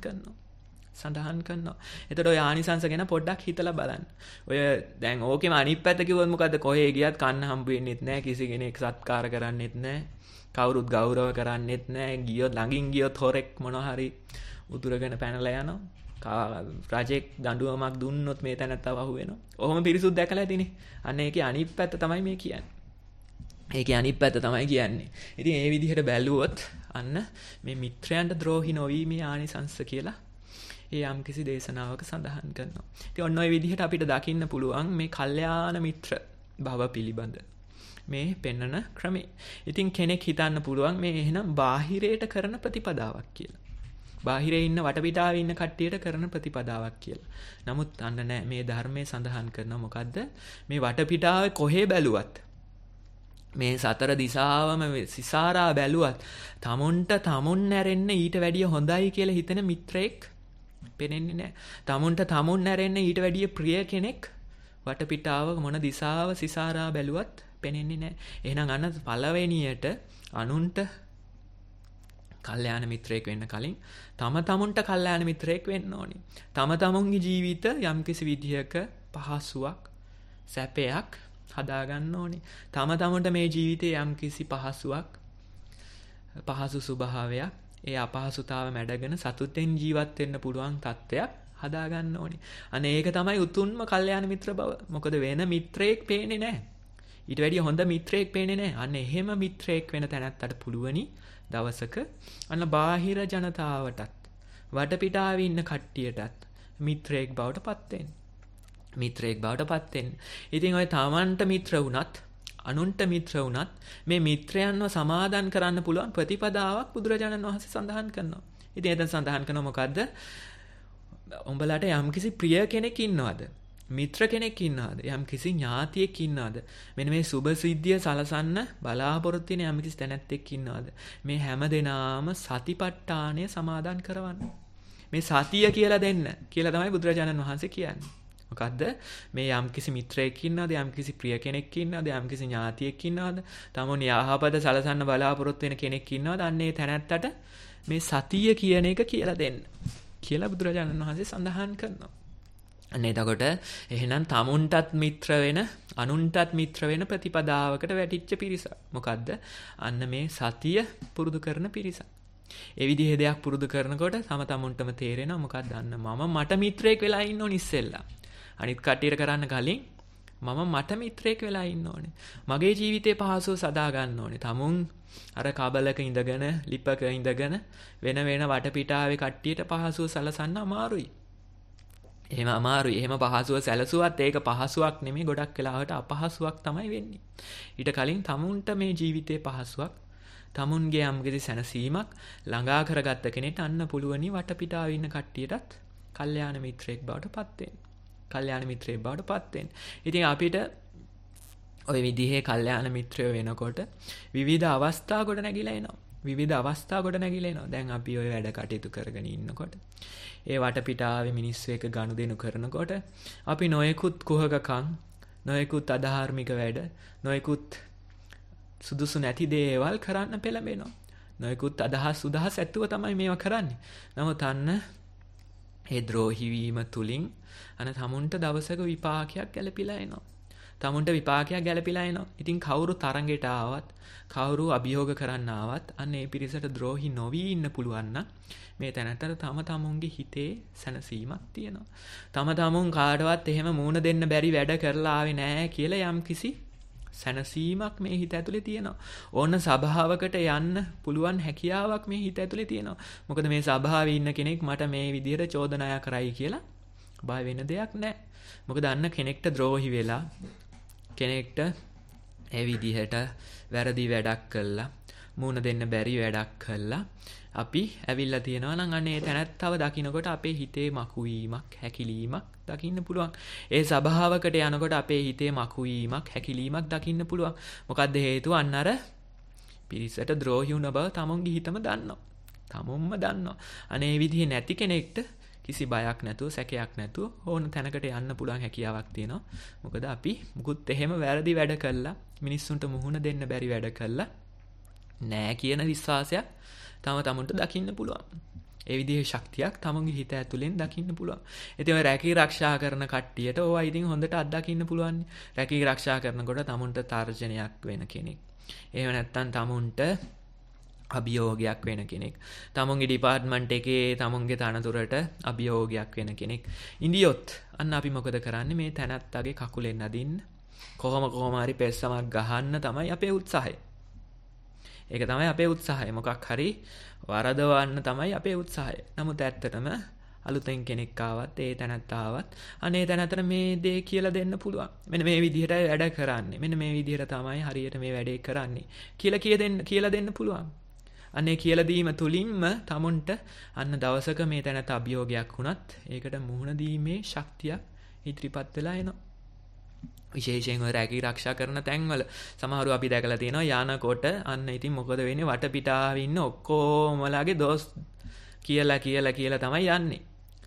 කරනවා. එතකොට ඔය ආනිසංස ගැන පොඩ්ඩක් හිතලා බලන්න. ඔය දැන් ඕකෙම අනිත් පැත්ත කිව්වොත් මොකද්ද? කොහේ ගියත් කන්න හම්බ වෙන්නෙත් නැහැ. කිසි කෙනෙක් සත්කාර කරන්නෙත් නැහැ. කවුරුත් ගෞරව කරන්නෙත් නැහැ. ගියොත් ළඟින් ගියොත් හොරෙක් මොනවා හරි උතුරගෙන පැනලා යනවා. රජෙක් දඬුවමක් දුන්නොත් මේ තැනත්තව අහු වෙනවා. ඔහොම පිරිසුත් දැකලා ඇතිනේ. අන්න ඒකේ අනිත් පැත්ත තමයි මේ කියන්නේ. ඒකේ අනිත් පැත්ත තමයි කියන්නේ. ඉතින් ඒ විදිහට බැලුවොත් අන්න මේ මිත්‍රයන්ට ද්‍රෝහි නොවීමේ ආනිසංස කියලා ඒ යම්කිසි දේශනාවක සඳහන් කරනවා. ඉතින් ඔන්න ඔය විදිහට අපිට දකින්න පුළුවන් මේ කල්යාණ මිත්‍ර භව පිළිබඳ මේ පෙන්වන ක්‍රමේ. ඉතින් කෙනෙක් හිතන්න පුළුවන් මේ එහෙනම් බාහිරයට කරන ප්‍රතිපදාවක් කියලා. බාහිරේ ඉන්න වටපිටාවේ ඉන්න කට්ටියට කරන ප්‍රතිපදාවක් කියලා. නමුත් අන්න නෑ, මේ ධර්මයේ සඳහන් කරන මොකද්ද? මේ වටපිටාවේ කොහේ බැලුවත් මේ සතර දිසාවම සිසාරා බැලුවත් තමුන් නැරෙන්න ඊට වැඩිය හොඳයි කියලා හිතන මිත්‍රයෙක් පෙනෙන්නේ නැහැ. තමුන් නැරෙන්න ඊට වැඩිය ප්‍රිය කෙනෙක් වටපිටාව මොන දිසාව සිසාරා බැලුවත් පෙනෙන්නේ නැහැ. එහෙනම් අන්න පළවෙනියට අනුන්ට කල්යාණ මිත්‍රයෙක් වෙන්න කලින් තමුන්ට කල්යාණ මිත්‍රයෙක් වෙන්න ඕනි. තමුන්ගේ ජීවිත යම්කිසි විදිහක පහසුවක් සැපයක් හදාගන්න ඕනි. තමුන්ට මේ ජීවිතේ යම්කිසි පහසුවක් පහසු ස්වභාවයක් ඒ අපහසුතාව මැඩගෙන සතුටෙන් ජීවත් වෙන්න පුළුවන් තත්ත්වයක් හදාගන්න ඕනි. අනේ ඒක තමයි උතුම්ම කල්යාණ මිත්‍ර බව. මොකද වෙන මිත්‍රයෙක් පේන්නේ නැහැ. ඊට වැඩිය හොඳ මිත්‍රයෙක් පේන්නේ නැහැ. අන්න එහෙම මිත්‍රයෙක් වෙන තැනත්තට පුළුවනි දවසක අන්න බාහිර ජනතාවටත් වටපිටාවේ ඉන්න කට්ටියටත් මිත්‍රයෙක් බවට පත් වෙන්න. මිත්‍රයෙක් බවට පත් වෙන්න. ඉතින් ඔය තමන්ට මිත්‍ර වුණත් අනුන්ට මිත්‍ර වුණත් මේ මිත්‍රයන්ව සමාදන් කරන්න පුළුවන් ප්‍රතිපදාවක් බුදුරජාණන් වහන්සේ සඳහන් කරනවා. ඉතින් එතන සඳහන් කරනවා මොකද්ද? උඹලට යම්කිසි ප්‍රිය කෙනෙක් ඉන්නවද? මිත්‍ර කෙනෙක් ඉන්නවද? යම්කිසි ඥාතියෙක් ඉන්නවද? මෙන්න මේ සුබ සිද්ධිය සලසන්න බලාපොරොත්තු වෙන යම්කිසි තැනැත්තෙක් ඉන්නවද? මේ හැම දෙනාම සතිපට්ඨානය සමාදන් කරවන්න. මේ සතිය කියලා දෙන්න කියලා තමයි බුදුරජාණන් වහන්සේ කියන්නේ. මොකද්ද? මේ යම්කිසි මිත්‍රයෙක් ඉන්නවද? යම්කිසි ප්‍රිය කෙනෙක් ඉන්නවද? යම්කිසි ඥාතියෙක් ඉන්නවද? තමන් යහපත සලසන්න බලාපොරොත්තු වෙන කෙනෙක් ඉන්නවද? අන්න ඒ තැනැත්තට මේ සතිය කියන එක කියලා දෙන්න කියලා බුදුරජාණන් වහන්සේ සඳහන් කරනවා. අන්න එතකොට එහෙනම් තමුන්ටත් මිත්‍ර වෙන අනුන්ටත් මිත්‍ර වෙන ප්‍රතිපදාවකට වැටිච්ච පිරිසක්. මොකද්ද? අන්න මේ සතිය පුරුදු කරන පිරිසක්. ඒ විදිහේ දෙයක් පුරුදු කරනකොට තමුන්ටම තේරෙනවා මොකක්ද? අන්න මට මිත්‍රයෙක් වෙලා ඉන්න ඕනි ඉස්සෙල්ලා. අනිත් කට්ටියට කරන්න කලින් මට මිත්‍රයෙක් වෙලා ඉන්න ඕනේ. මගේ ජීවිතේ පහසුව සදා ගන්න ඕනේ. තමුන් අර කබලක ඉඳගෙන ලිපක ඉඳගෙන වෙන වටපිටාවේ කට්ටියට පහසුව සලසන්න අමාරුයි. එහෙම අමාරුයි. එහෙම පහසුව සැලසුවත් ඒක පහසුවක් නෙමෙයි, ගොඩක් වෙලාවට අපහසුවක් තමයි වෙන්නේ. ඊට කලින් තමුන්ට මේ ජීවිතේ පහසුවක්, තමුන්ගේ යම්කිසි සැනසීමක් ළඟා කරගත්ත කෙනෙක්ට අන්න පුළුවනි වටපිටාවේ ඉන්න කට්ටියටත් කල්යාණ මිත්‍රයෙක් බවට පත් වෙන්න. කල්යාණ මිත්‍රයෙක් බවට පත් වෙන්න. ඉතින් අපිට ওই විදිහේ කල්යාණ මිත්‍රයෝ වෙනකොට විවිධ අවස්ථා ගොඩ නැගිලා එනවා. දැන් අපි ওই වැඩ කටයුතු කරගෙන ඉන්නකොට ඒ වටපිටාවේ මිනිස්සු එක්ක ගනුදෙනු කරනකොට අපි නොයෙකුත් කුහකකම්, නොයෙකුත් අධාර්මික වැඩ, නොයෙකුත් සුදුසු නැති දේවල් කරන්න පෙළඹෙනවා. නොයෙකුත් උදහස් ඇතුව තමයි මේවා කරන්නේ. නමුත් අන්න ඒ ද්‍රෝහි වීම තුලින් අන තමුන්ට දවසක විපාකයක් ගැලපිලා එනවා. ඉතින් කවුරු තරඟයට ආවත්, කවුරු අභියෝග කරන්න ආවත් අන්න ඒ පිරිසට ද්‍රෝහි නොවී ඉන්න පුළුවන් නම් මේ තැනට තමුන්ගේ හිතේ සැනසීමක් තියෙනවා. තමුන් කාටවත් එහෙම මූණ දෙන්න බැරි වැඩ කරලා ආවේ නැහැ කියලා යම්කිසි සැනසීමක් මේ හිත ඇතුලේ තියෙනවා. ඕන සභාවකට යන්න පුළුවන් හැකියාවක් මේ හිත ඇතුලේ තියෙනවා. මොකද මේ සභාවේ ඉන්න කෙනෙක් මට මේ විදිහට චෝදනාය කරයි කියලා බය වෙන දෙයක් නැහැ. මොකද අන්න කෙනෙක්ට ද්‍රෝහි වෙලා, කෙනෙක්ට ඒ විදිහට වැරදි වැඩක් කළා, මූණ දෙන්න බැරි වැඩක් කළා අපි ඇවිල්ලා තියෙනවා නම් අනේ තැනත්තව දකින්නකොට අපේ හිතේ මකුවීමක්, හැකිලීමක් දකින්න පුළුවන්. ඒ සභාවකට යනකොට අපේ හිතේ මකුවීමක්, හැකිලීමක් දකින්න පුළුවන්. මොකද්ද හේතුව? අන්න අර පිරිසට ද්‍රෝහි වුණ බව තමුන්ගේ හිතම දන්නවා. අනේ මේ විදිහේ නැති කෙනෙක්ට කිසි බයක් නැතුව, සැකයක් නැතුව ඕන තැනකට යන්න පුළුවන් හැකියාවක් තියෙනවා. මොකද අපි මුකුත් එහෙම වැරදි වැඩ කළා, මිනිස්සුන්ට මුහුණ දෙන්න බැරි වැඩ කළා නෑ කියන විශ්වාසයක් තමුන්ට දකින්න පුළුවන්. ඒ විදිහේ ශක්තියක් තමුන්ගේ හිත ඇතුලෙන් දකින්න පුළුවන්. ඉතින් ඔය රැකී ආරක්ෂා කරන කට්ටියට ඕවා ඉතින් හොඳට අත්දකින්න පුළුවන්. රැකී ආරක්ෂා කරනකොට තමුන්ට තර්ජනයක් වෙන කෙනෙක්. එහෙම නැත්නම් තමුන්ට අභියෝගයක් වෙන කෙනෙක්. තමුන්ගේ ඩිපාර්ට්මන්ට් එකේ තමුන්ගේ තනතුරට අභියෝගයක් වෙන කෙනෙක් ඉඳියොත් අන්න අපි මොකද කරන්නේ? මේ තැනත්තගේ කකුලෙන් අදින්න, කොහොම හරි පෙස්සමක් ගහන්න තමයි අපේ උත්සාහය. ඒක තමයි අපේ උත්සාහය. මොකක් හරි වරදවන්න තමයි අපේ උත්සාහය. නමුත් ඇත්තටම අලුතෙන් කෙනෙක් ආවත් ඒ තැනත් ආවත් අනේ තැනතර මේ දේ කියලා දෙන්න පුළුවන්. මෙන්න මේ විදිහට වැඩ කරන්නේ. මෙන්න මේ විදිහට තමයි හරියට මේ වැඩේ කරන්නේ කියලා දෙන්න පුළුවන්. අනේ කියලා දීම තුලින්ම tamunට අන්න දවසක මේ තැනට අභියෝගයක් වුණත් ඒකට මුහුණ දීමේ ශක්තියක් ඉදිරිපත් වෙලා එනවා. විශේෂයෙන් ඔය රැකී ආරක්ෂා කරන තැන්වල සමහරව අපි දැකලා තියෙනවා යනකොට අන්න ඉතින් මොකද වෙන්නේ වටපිටාවේ ඉන්න ඔක්කොමලාගේ දොස් කියලා තමයි යන්නේ.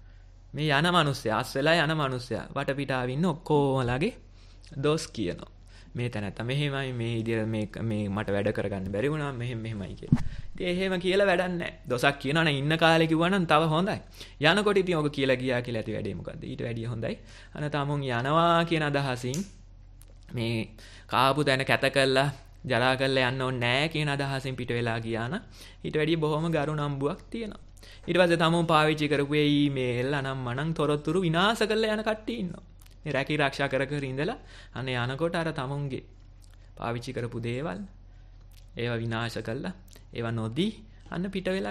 මේ යන මිනිස්සයා අස්වෙලා යන මිනිස්සයා වටපිටාවේ ඉන්න ඔක්කොමලාගේ දොස් කියනවා. මේ තැනත්තා මෙහෙමයි මේ විදියට මේ මට වැඩ කරගන්න බැරි වුණා මෙහෙමයි කියලා. ඉතින් එහෙම කියලා වැඩක් නැහැ. දොසක් කියනවනම් ඉන්න කාලේ කිව්වනම් තව හොඳයි. යනකොට ඉතින් ඔක කියලා ගියා කියලා ඇති වැඩේ මොකද්ද? ඊට වැඩිය හොඳයි. අන තමුන් යනවා කියන අදහසින් මේ කාපු තැන කැත කළා ජරා කළා යන්න ඕනේ නැහැ කියන අදහසින් පිට වෙලා ගියා නම් ඊට වැඩිය බොහොම ගරු නම්බුවක් තියෙනවා. ඊට පස්සේ තමුන් පාවිච්චි කරපු ඒ ඊමේල් අනම්මනම් තොරතුරු විනාශ කරලා යන කට්ටිය ඉන්නවා. මේ රැකී ආරක්ෂා කර ඉඳලා අනේ යනකොට අර තමුන්ගේ පාවිච්චි කරපු දේවල් ඒවා විනාශ කළා ඒවා නොදී අන්න පිට වෙලා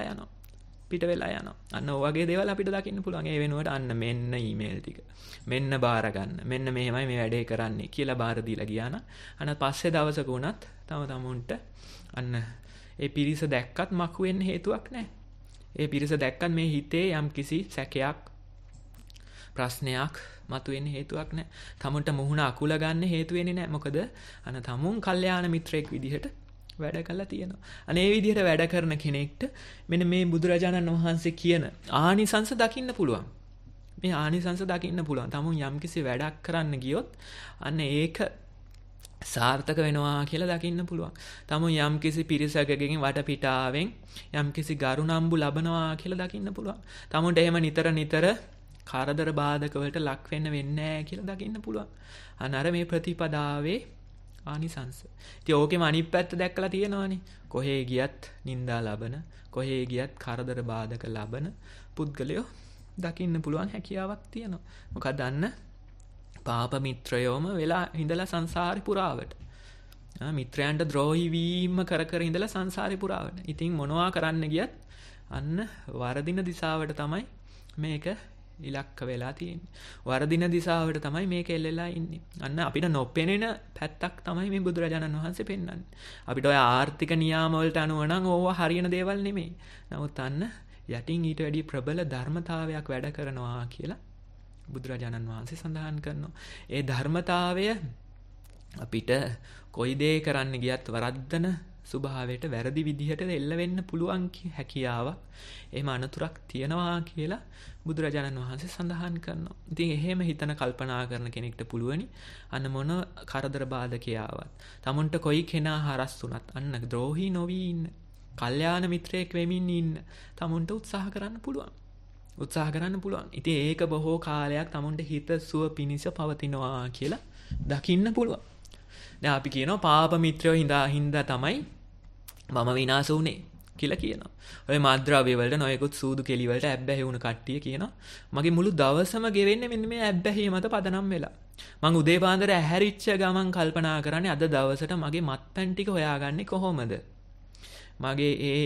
යනවා. අන්න ඔය වගේ දේවල් අපිට දකින්න පුළුවන්. ඒ වෙනුවට අන්න මෙන්න ඊමේල් ටික. මෙන්න බාර ගන්න. මෙන්න මෙහෙමයි මේ වැඩේ කරන්නේ කියලා බාර දීලා ගියා නම් අන්න පස්සේ දවසක වුණත් තමුන්ට අන්න ඒ පිරිස දැක්කත් මක්කු වෙන්න හේතුවක් නැහැ. ඒ පිරිස දැක්කත් මේ හිතේ යම් කිසි සැකයක් ප්‍රශ්නයක් මතුවෙන්න හේතුවක් නැහැ. තමුන්ට මුහුණ අකුල ගන්න හේතු වෙන්නේ නැහැ. මොකද අන්න තමුන් කල්යාණ මිත්‍රයෙක් විදිහට වැඩ කළා තියෙනවා. අනේ මේ විදිහට වැඩ කරන කෙනෙක්ට මෙන්න මේ බුදුරජාණන් වහන්සේ කියන ආනිසංස දකින්න පුළුවන්. මේ ආනිසංස දකින්න පුළුවන්. තමුන් යම්කිසි වැඩක් කරන්න ගියොත් අන්න ඒක සාර්ථක වෙනවා කියලා දකින්න පුළුවන්. තමුන් යම්කිසි පිරිසකකින් වටපිටාවෙන් යම්කිසි ගරුණම්බු ලබනවා කියලා දකින්න පුළුවන්. තමුන්ට එහෙම නිතර කරදර බාධක වලට ලක් වෙන්න වෙන්නේ නැහැ කියලා දකින්න පුළුවන්. අර මේ ප්‍රතිපදාවේ ආනිසංස. ඉතින් ඕකෙම අනිත් පැත්ත දැක්කලා තියෙනවානේ. කොහේ ගියත් නිന്ദා ලබන, කොහේ ගියත් කරදර බාධක ලබන පුද්ගලයෝ දකින්න පුළුවන් හැකියාවක් තියෙනවා. මොකද අන්න පාප මිත්‍රයෝම වෙලා ඉඳලා සංසාරේ පුරාවට. මිත්‍රයන්ට ද්‍රෝහි වීම කර ඉඳලා සංසාරේ පුරාවට. ඉතින් මොනවා කරන්න ගියත් අන්න වරදින දිශාවට තමයි මේක ඉලක්ක වෙලා තියෙන්නේ. වරදින දිශාවට තමයි මේක එල්ලෙලා ඉන්නේ. අන්න අපිට නොපෙනෙන පැත්තක් තමයි මේ බුදුරජාණන් වහන්සේ පෙන්වන්නේ. අපිට ඔය ආර්ථික නියාම වලට අනුව නම් ඕවා හරියන දේවල් නෙමෙයි. නමුත් අන්න යටින් ඊට වැඩි ප්‍රබල ධර්මතාවයක් වැඩ කරනවා කියලා බුදුරජාණන් වහන්සේ සඳහන් කරනවා. ඒ ධර්මතාවය අපිට කොයි දේ කරන්න ගියත් වරද්දන ස්වභාවයට වැරදි විදිහට එල්ල වෙන්න පුළුවන් හැකියාවක් එහෙම අනතුරක් තියනවා කියලා බුදුරජාණන් වහන්සේ සඳහන් කරනවා. ඉතින් එහෙම හිතන කල්පනා කරන කෙනෙක්ට පුළුවනි අන්න මොන කරදර බාධකයාවත් තමුන්ට කොයි කෙනා හරස් වුණත් අන්න ද්‍රෝහී නොවි ඉන්න, කල්යාණ මිත්‍රයෙක් වෙමින් ඉන්න තමුන්ට උත්සාහ කරන්න පුළුවන්. ඉතින් ඒක බොහෝ කාලයක් තමුන්ට හිත සුව පිනිස පවතිනවා කියලා දකින්න පුළුවන්. දැන් අපි කියනවා පාප මිත්‍රයෝ හින්දා තමයි මම විනාශ වුනේ කියලා කියනවා. ඔය මාද්‍රව්‍ය වලට නොයෙකුත් සූදු කෙලි වලට ඇබ්බැහි වුණ කට්ටිය කියනවා මගේ මුළු දවසම ගෙවෙන්නේ මෙන්න මේ ඇබ්බැහිය මත පදනම් වෙලා. මං උදේ පාන්දර ඇහැරිච්ච ගමන් කල්පනා කරන්නේ අද දවසට මගේ මත්පැන් ටික හොයාගන්නේ කොහොමද? මගේ ඒ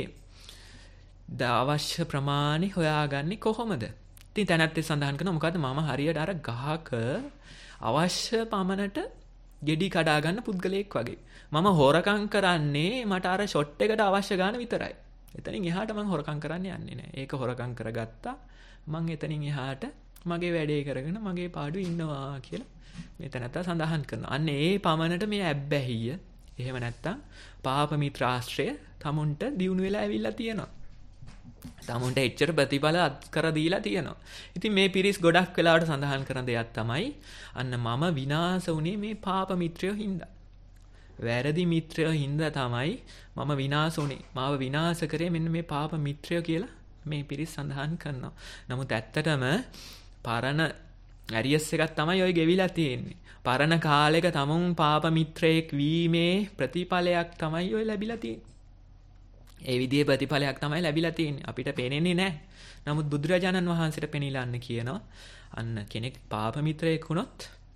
අවශ්‍ය ප්‍රමාණය හොයාගන්නේ කොහොමද? ඉතින් තැනැත්තේ සඳහන් කරනවා මොකද්ද මම හරියට අර ගහක අවශ්‍ය පමණට ගෙඩි කඩා ගන්න පුද්ගලයෙක් වගේ. මම හොරකම් කරන්නේ මට අර ෂොට් එකට අවශ්‍ය ගාන විතරයි. එතනින් එහාට මම හොරකම් කරන්න යන්නේ නැහැ. ඒක හොරකම් කරගත්තා. මම එතනින් එහාට මගේ වැඩේ කරගෙන මගේ පාඩුවේ ඉන්නවා කියලා මේ තැනත්තා සඳහන් කරනවා. අන්න ඒ පමණට මේ ඇබ්බැහිය එහෙම නැත්තම් පාප මිත්‍ර ආශ්‍රය තමුන්ට දියුණු වෙලා ඇවිල්ලා තියෙනවා. තමුන්ට එච්චර ප්‍රතිඵල අත්කර දීලා තියෙනවා. ඉතින් මේ පිරිස් ගොඩක් වෙලාවට සඳහන් කරන දෙයක් තමයි අන්න මම විනාශ වුණේ මේ පාප මිත්‍රයෝ හින්දා. වැරදි මිත්‍රයෝ හින්දා තමයි මම විනාශ වුණේ. මාව විනාශ කරේ මෙන්න මේ පාප මිත්‍රයෝ කියලා මේ පිරිස් සඳහන් කරනවා. නමුත් ඇත්තටම පරණ ඇරියස් එකක් තමයි ඔය ගෙවිලා තියෙන්නේ. පරණ කාලෙක තමුන් පාප මිත්‍රයෙක් වීමේ ප්‍රතිඵලයක් තමයි ඔය ලැබිලා තියෙන්නේ. ඒ විදිහේ ප්‍රතිඵලයක් තමයි ලැබිලා තියෙන්නේ. අපිට පේන්නේ නැහැ. නමුත් බුදුරජාණන් වහන්සේට පෙනීලා කියනවා අන්න කෙනෙක් පාප මිත්‍රයෙක් වුණොත්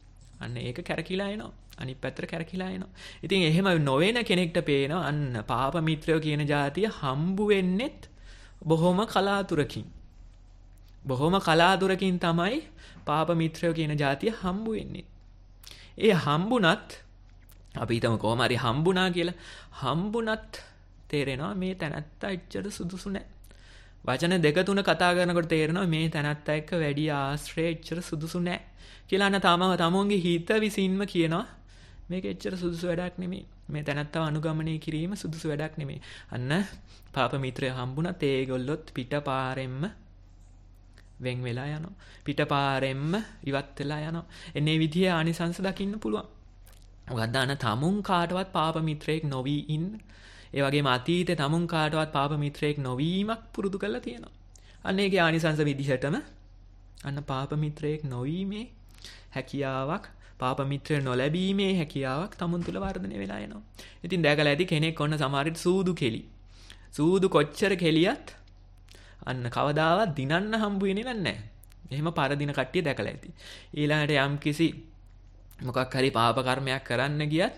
අන්න ඒක කැරකිලා එනවා. අනිත් පැත්තට කැරකිලා එනවා. ඉතින් එහෙම නොවන කෙනෙක්ට පේනවා අන්න පාප මිත්‍රයෝ කියන જાතිය හම්බු වෙන්නෙත් බොහොම කලාතුරකින්. බොහොම කලාතුරකින් තමයි පාප මිත්‍රයෝ කියන જાතිය හම්බු වෙන්නේ. ඒ හම්බුණත් අපි හිතමු කොහොම හරි හම්බුණා කියලා. හම්බුණත් තේරෙනවා මේ තැනත්තා එච්චර සුදුසු නැහැ. වචන දෙක තුන කතා කරනකොට තේරෙනවා මේ තැනත්තා එක්ක වැඩි ආශ්‍රය එච්චර සුදුසු නැහැ කියලා. අන්න තමුන්ගේ හිත විසින්ම කියනවා මේක එච්චර සුදුසු වැඩක් නෙමෙයි. මේ තැනත්තව අනුගමනය කිරීම සුදුසු වැඩක් නෙමෙයි. අන්න පාප මිත්‍රය හම්බුණත් ඒගොල්ලොත් පිටපාරෙන්ම වෙන් වෙලා යනවා. පිටපාරෙන්ම ඉවත් වෙලා යනවා. එන්නේ විදිහේ ආනිසංස දකින්න පුළුවන්. මොකද අන්න තමුන් කාටවත් පාප මිත්‍රයෙක් නොවි ඉන්න. ඒ වගේම අතීතේ තමුන් කාටවත් පාප මිත්‍රයෙක් නොවීමක් පුරුදු කරලා තියෙනවා. අන්න ඒකේ ආනිසංස විදිහටම අන්න පාප මිත්‍රයෙක් නොවීමේ හැකියාවක්, පාප මිත්‍රය නොලැබීමේ හැකියාවක් තමුන් තුළ වර්ධනය වෙලා එනවා. ඉතින් දැකලා ඇති කෙනෙක් ඔන්න සමහරවිට සූදු කෙලි. සූදු කොච්චර කෙලියත් අන්න කවදාවත් දිනන්න හම්බ වෙන්නේ නැහැ. එහෙම පරදින කට්ටිය දැකලා ඇති. ඊළඟට යම් කිසි මොකක් හරි පාප කර්මයක් කරන්න ගියත්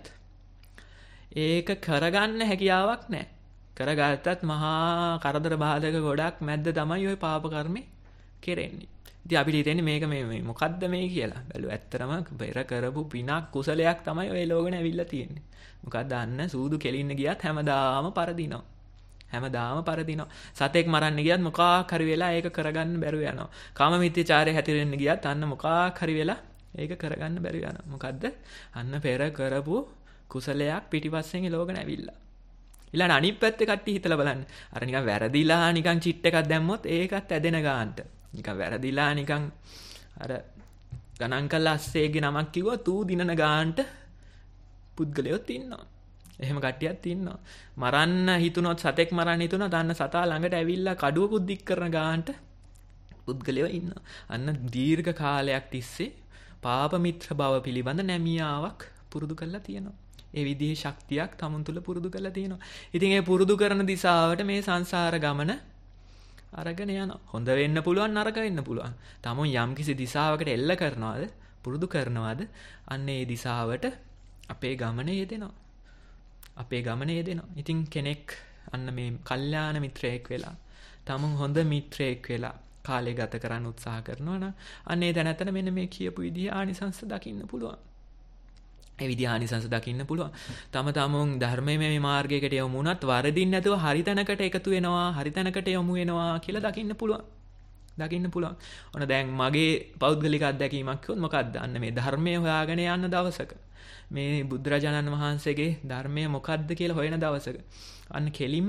ඒක කරගන්න හැකියාවක් නැහැ. කරගත්තත් මහා කරදර බාධක ගොඩක් මැද්ද තමයි ওই පාප කර්මේ කෙරෙන්නේ. ඉතින් අපිට හිතෙන්නේ මේක මේ මොකද්ද මේ කියලා. බැලුව ඇත්තරම පෙර කරපු පිනක් කුසලයක් තමයි ওই ලෝකෙන ඇවිල්ලා තියෙන්නේ. මොකද්ද අන්න සූදු කෙලින්න ගියත් හැමදාම පරදිනවා. හැමදාම පරදිනවා. සතෙක් මරන්න ගියත් මොකක් හරි වෙලා ඒක කරගන්න බැරුව යනවා. කාම මිත්‍යාචාරය හැතිරෙන්න ගියත් අන්න මොකක් හරි වෙලා ඒක කරගන්න බැරුව යනවා. මොකද්ද? අන්න පෙර කරපු කුසලයක් පිටිපස්සෙන් ලෝකෙන ඇවිල්ලා. ඊළඟ අනිත් පැත්තේ කට්ටිය හිතලා බලන්න. අර නිකන් වැරදිලා නිකන් චිට් එකක් දැම්මොත් ඒකත් ඇදෙන ගානට. නිකන් වැරදිලා නිකන් අර ගණන් කළ අස්සේගේ නමක් කිව්වොත් ඌ දිනන ගානට පුද්ගලයොත් ඉන්නවා. එහෙම කට්ටියක් ඉන්නවා. මරන්න හිතුනොත් සතෙක් මරන්න හිතුනොත් අන්න සතා ළඟට ඇවිල්ලා කඩුවකුත් දික් කරන ගානට පුද්ගලයෝ ඉන්නවා. අන්න දීර්ඝ කාලයක් තිස්සේ පාප මිත්‍ර බව පිළිබඳ නැමියාවක් පුරුදු කරලා තියෙනවා. ඒ විදිහේ ශක්තියක් තමුන් තුළ පුරුදු කරලා තියෙනවා. ඉතින් ඒ පුරුදු කරන දිශාවට මේ සංසාර ගමන අරගෙන යනවා. හොඳ වෙන්න පුළුවන්, නරක වෙන්න පුළුවන්. තමුන් යම්කිසි දිශාවකට එල්ල කරනවාද, පුරුදු කරනවාද, අන්න ඒ දිශාවට අපේ ගමන යෙදෙනවා. අපේ ගමන යෙදෙනවා. ඉතින් කෙනෙක් අන්න මේ කල්යාණ මිත්‍රයෙක් වෙලා, තමුන් හොඳ මිත්‍රයෙක් වෙලා කාලය ගත කරන්න උත්සාහ කරනවා නම් අන්න ඒ දැනතන මෙන්න මේ කියපු විදිහ ආනිසංස දකින්න පුළුවන්. ඒ විදිහ ආනිසංස දකින්න පුළුවන්. තමුන් ධර්මයේ මේ මාර්ගයකට යොමු වුණත් වරදින් නැතුව හරි තැනකට එකතු වෙනවා, හරි තැනකට යොමු වෙනවා කියලා දකින්න පුළුවන්. දකින්න පුළුවන්. ඔන්න දැන් මගේ පෞද්ගලික අත්දැකීමක් කිව්වොත් මොකක්ද? අන්න මේ ධර්මයේ හොයාගෙන යන දවසක මේ බුදුරජාණන් වහන්සේගේ ධර්මය මොකක්ද කියලා හොයන දවසක අන්න කෙලින්ම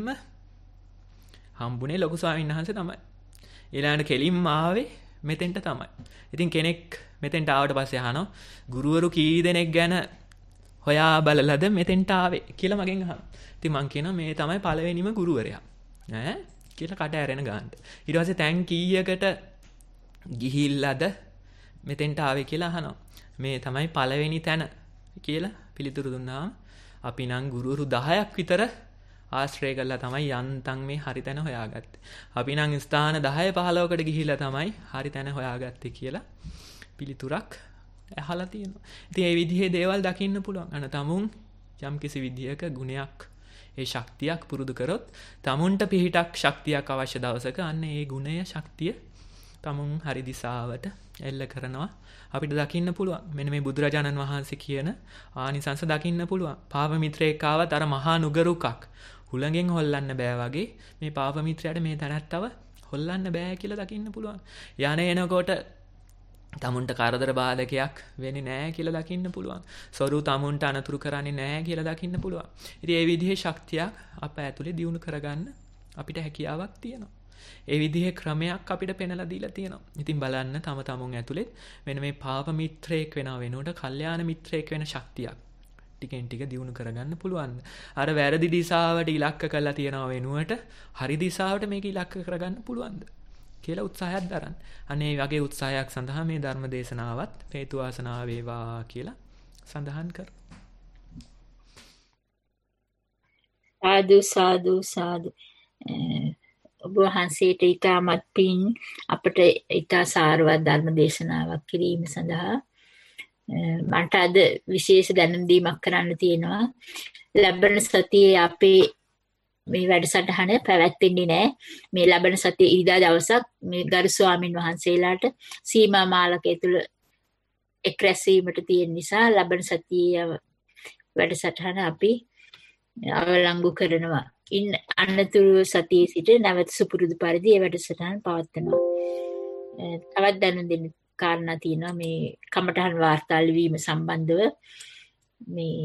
හම්බුනේ ලොකු ස්වාමීන් වහන්සේ තමයි. ඊළඟට කෙලින්ම ආවේ මෙතෙන්ට තමයි. ඉතින් කෙනෙක් මෙතෙන්ට ආවට පස්සේ අහනවා ගුරුවරු කී දෙනෙක් ගැන හොයා බලලාද මෙතෙන්ට ආවේ කියලා මගෙන් අහනවා. ඉතින් මං කියනවා මේ තමයි පළවෙනිම ගුරුවරයා. කියලා කට ඇරෙන ගන්නට. ඊට පස්සේ තැන් කීයකට ගිහිල්ලාද මෙතෙන්ට ආවේ කියලා අහනවා. මේ තමයි පළවෙනි තැන කියලා පිළිතුරු දුන්නාම අපි නම් ගුරුවරු 10ක් විතර ආශ්‍රය කළා තමයි යන්තම් මේ හරි තැන හොයාගත්තේ. අපි නම් ස්ථාන 10 15කට ගිහිල්ලා තමයි හරි තැන හොයාගත්තේ කියලා පිළිතුරක් ඇහලා තියෙනවා. ඉතින් මේ විදිහේ දේවල් දකින්න පුළුවන්. අන තමුන් යම් කිසි විදියක ගුණයක්, ඒ ශක්තියක් පුරුදු කරොත් තමුන්ට පිහිටක් ශක්තියක් අවශ්‍ය දවසක අන්න ඒ ගුණය, ශක්තිය තමුන් හරි දිශාවට එල්ල කරනවා. අපිට දකින්න පුළුවන්. මෙන්න මේ බුදුරජාණන් වහන්සේ කියන ආනිසංස දකින්න පුළුවන්. පාප මිත්‍රයෙක් ආවත් අර මහා නුගරුකක් හුළඟෙන් හොල්ලන්න බෑ වගේ මේ පාප මිත්‍රයාට මේ තැනත්තව හොල්ලන්න බෑ කියලා දකින්න පුළුවන්. යන එනකොට තමුන්ට කරදර බාධකයක් වෙන්නේ නැහැ කියලා දකින්න පුළුවන්. සොරු තමුන්ට අනතුරු කරන්නේ නැහැ කියලා දකින්න පුළුවන්. ඉතින් මේ විදිහේ ශක්තියක් අප ඇතුලේ දියුණු කරගන්න අපිට හැකියාවක් තියෙනවා. ඒ විදිහේ ක්‍රමයක් අපිට පෙන්වලා දීලා තියෙනවා. ඉතින් බලන්න තමුන් ඇතුලේ මෙන්න මේ පාප මිත්‍රයෙක් වෙනව වෙනකොට කල්යාණ මිත්‍රයෙක් වෙන ශක්තියක් ටිකෙන් ටික දියුණු කරගන්න පුළුවන්. අර වැරදි දිශාවට ඉලක්ක කරලා තියනව වෙනුවට හරි දිශාවට මේක ඉලක්ක කරගන්න පුළුවන්ද කියලා උත්සාහයක් දරන්න. අනේ වගේ උත්සාහයක් සඳහා මේ ධර්ම දේශනාවත් හේතු වාසනා වේවා කියලා සඳහන් කර. සාදු සාදු සාදු. ඔබ වහන්සේට ඊටමත් පිං අපට ඊට සාරවත් ධර්ම දේශනාවක් කිරීම සඳහා මට අද විශේෂ දැනුම් දීමක් කරන්න තියෙනවා. ලැබෙන සතියේ අපේ මේ වැඩසටහන පැවැත්වෙන්නේ නැහැ. මේ ලැබෙන සතියේ ඉරිදා දවසක් මේ ගරු ස්වාමින් වහන්සේලාට සීමා මාලකය තුල එක් රැස්වීමට තියෙන නිසා ලැබෙන සතියේ වැඩසටහන අපි අවලංගු කරනවා. අන්නතුරු සතියේ සිට නැවත සුපුරුදු පරිදි ඒ වැඩසටහන පවත්වනවා. තවත් දැනුම් දෙන්න කාරණා තියෙනවා මේ කමඨහන් වාර්තා ලිවීම සම්බන්ධව. මේ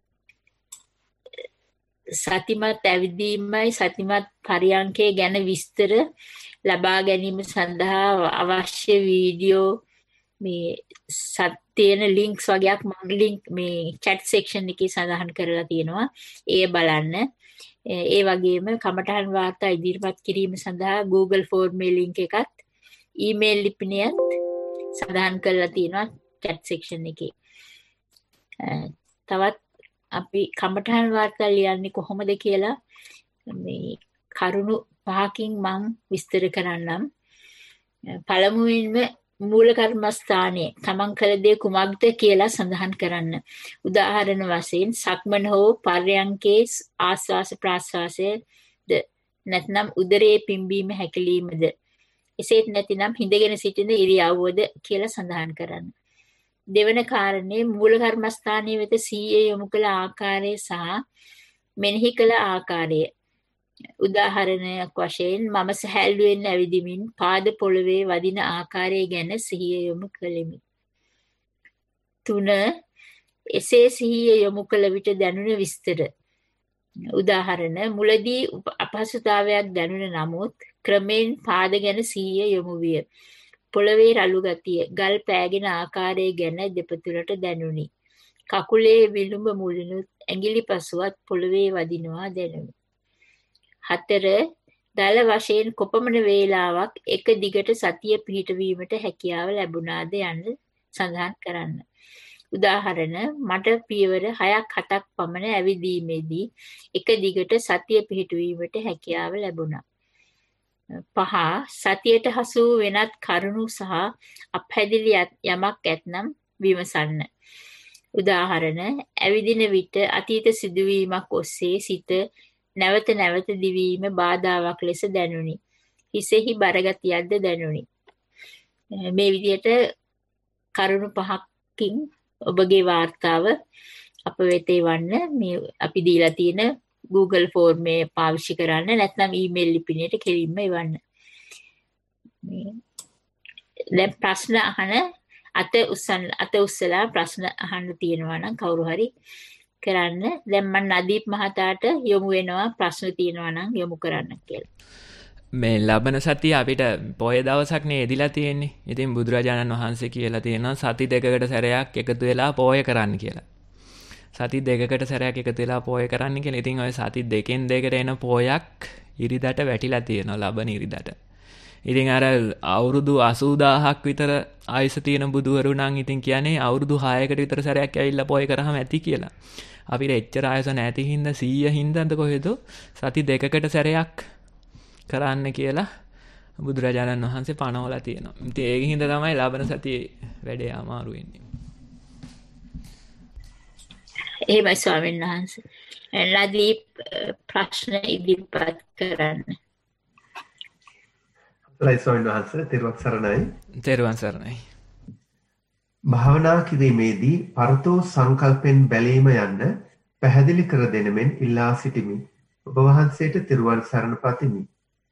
සතිමත් ඇවිදීමයි සතිමත් පරියන්කේ ගැන විස්තර ලබා ගැනීම සඳහා අවශ්‍ය වීඩියෝ මේ තියෙන ලින්ක්ස් වගේක් මම ලින්ක් මේ chat section එකේ සඳහන් කරලා තියෙනවා. ඒ බලන්න. ඒ වගේම කමඨහන් වාර්තා ඉදිරිපත් කිරීම සඳහා Google Form link එකත් ඊමේල් ලිපිනයත් සඳහන් කරලා තියෙනවා chat section එකේ. තවත් අපි කමඨහන් වාර්තා ලියන්නේ කොහොමද කියලා මේ කරුණු 5කින් මම විස්තර කරන්නම්. පළමුවෙන්ම මූල කර්මස්ථානයේ තමන් කළ දේ කුමක්ද කියලා සඳහන් කරන්න. උදාහරණ වශයෙන් සක්මන හෝ පර්යංකේ ආස්වාස ප්‍රාස්වාසයේද නැත්නම් උදරයේ පිම්බීම හැකිලීමද එසේත් නැතිනම් හිඳගෙන සිටින ඉරියව්වද කියලා සඳහන් කරන්න. දෙවන කාරණේ මූල කර්මස්ථානයේ වෙත සිහිය යොමු කළ ආකාරය සහ මෙනෙහි කළ ආකාරය. උදාහරණයක් වශයෙන් මම සැහැල්ලුවෙන් ඇවිදිමින් පාද පොළවේ වදින ආකාරය ගැන සිහිය යොමු කළෙමි. 3. එසේ සිහිය යොමු කළ විට දැනුණ විස්තර. උදාහරණ මුලදී අපහසුතාවයක් දැනුණ නමුත් ක්‍රමෙන් පාද ගැන සිහිය යොමු විය. පොළවේ රළු ගතිය, ගල් පෑගෙන ආකාරය ගැන දෙපතුලට දැනුනි. කකුලේ විලුඹ මුලිනුත් ඇඟිලි පසුවත් පොළවේ වදිනවා දැනුනි. 4. දල වශයෙන් කොපමණ වේලාවක් එක දිගට සතිය පිහිටවීමට හැකියාව ලැබුණාද යන්න සඳහන් කරන්න. උදාහරණ මට පියවර 6ක් 7ක් පමණ ඇවිදීමේදී එක දිගට සතිය පිහිටවීමට හැකියාව ලැබුණා. 5. සතියට හසු වෙනත් කරුණු සහ අපහැදිලි යමක් ඇතනම් විමසන්න. උදාහරණ ඇවිදින විට අතීත සිදුවීමක් ඔස්සේ සිත නැවත නැවත දිවීම බාධාවක් ලෙස දැනුනි. හිසෙහි බරගතියක්ද දැනුනි. මේ විදිහට කරුණු 5කින් ඔබගේ වාර්තාව අප වෙත එවන්න. මේ අපි දීලා තියෙන Google Form එක පාවිච්චි කරන්න නැත්නම් ඊමේල් ලිපිනයට කෙලින්ම එවන්න. දැන් ප්‍රශ්න අහන අත උස්සලා ප්‍රශ්න අහන්න තියෙනවා නම් කවුරු හරි කරන්න. දැන් මම නදීප් මහතාට යොමු වෙනවා ප්‍රශ්න තියෙනවා නම් යොමු කරන්න කියලා. මේ ලබන සතිය අපිට පොය දවසක් නේ එදිලා තියෙන්නේ. ඉතින් බුදුරජාණන් වහන්සේ කියලා තියෙනවා සති දෙකකට සැරයක් එකතු වෙලා පොය කරන්න කියලා. සති දෙකකට සැරයක් එකතු වෙලා පොය කරන්න කියලා. ඉතින් ඔය සති දෙකෙන් දෙකට එන පොයක් ඉරිදට වැටිලා තියෙනවා ලබන ඉරිදට. ඉතින් අර අවුරුදු 80000ක් විතර ආයුෂ තියෙන බුදුවරු නම් ඉතින් කියන්නේ අවුරුදු 6කට විතර සැරයක් ඇවිල්ලා පොය කරාම ඇති කියලා. අපිට එච්චර ආයුෂ නැති හින්දා 100 හින්දාද කොහෙද සති දෙකකට සැරයක් කරන්න කියලා බුදුරජාණන් වහන්සේ පනවලා තියෙනවා. ඉතින් ඒක හින්දා තමයි ලබන සතියේ වැඩේ අමාරු වෙන්නේ. එහෙමයි ස්වාමීන් වහන්සේ. නදීප් ප්‍රශ්න ඉදිරිපත් කරන්න. ලයි ස්වාමීන් වහන්සේ තෙරුවන් සරණයි. තෙරුවන් සරණයි. භාවනා කිරීමේදී පරතෝ සංකල්පෙන් බැලීම යන්න පැහැදිලි කර දෙන මෙන් ඉල්ලා සිටිමි. ඔබ වහන්සේට තෙරුවන් සරණ පතමි.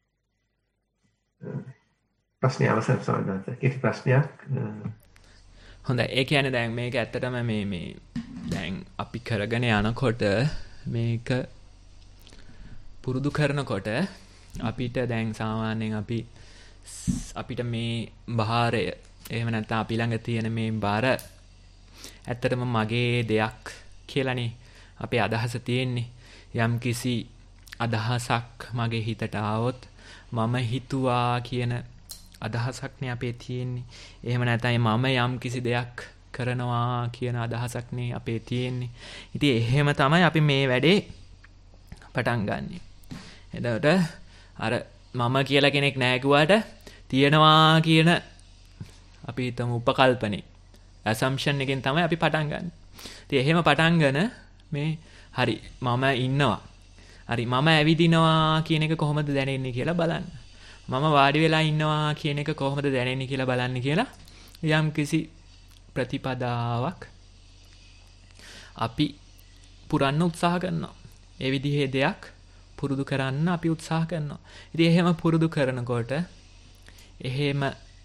ප්‍රශ්නය අවසන් ස්වාමීන් වහන්සේ. කෙටි ප්‍රශ්නයක්. හොඳයි. ඒ කියන්නේ දැන් මේක ඇත්තටම මේ දැන් අපි කරගෙන යනකොට මේක පුරුදු කරනකොට අපිට දැන් සාමාන්‍යයෙන් අපිට මේ භාරය එහෙම නැත්නම් අපි ළඟ තියෙන මේ බර ඇත්තටම මගේ දෙයක් කියලානේ අපේ අදහස තියෙන්නේ. යම් කිසි අදහසක් මගේ හිතට ආවොත් මම හිතුවා කියන අදහසක්නේ අපේ තියෙන්නේ. එහෙම නැත්නම් මම යම් කිසි දෙයක් කරනවා කියන අදහසක්නේ අපේ තියෙන්නේ. ඉතින් එහෙම තමයි අපි මේ වැඩේ පටන් ගන්නෙ. එතකොට අර මම කියලා කෙනෙක් නැහැ කිව්වට තියෙනවා කියන අපි හිතමු උපකල්පනේ. assumption එකෙන් තමයි අපි පටන් ගන්න. ඉතින් එහෙම පටන්ගෙන මේ හරි මම ඉන්නවා. හරි මම ඇවිදිනවා කියන එක කොහොමද දැනෙන්නේ කියලා බලන්න. මම වාඩි වෙලා ඉන්නවා කියන එක කොහොමද දැනෙන්නේ කියලා බලන්න කියලා යම් කිසි ප්‍රතිපදාවක් අපි පුරන්න උත්සාහ කරනවා. ඒ විදිහේ දෙයක් පුරුදු කරන්න අපි උත්සාහ කරනවා. ඉතින් එහෙම පුරුදු කරනකොට එහෙම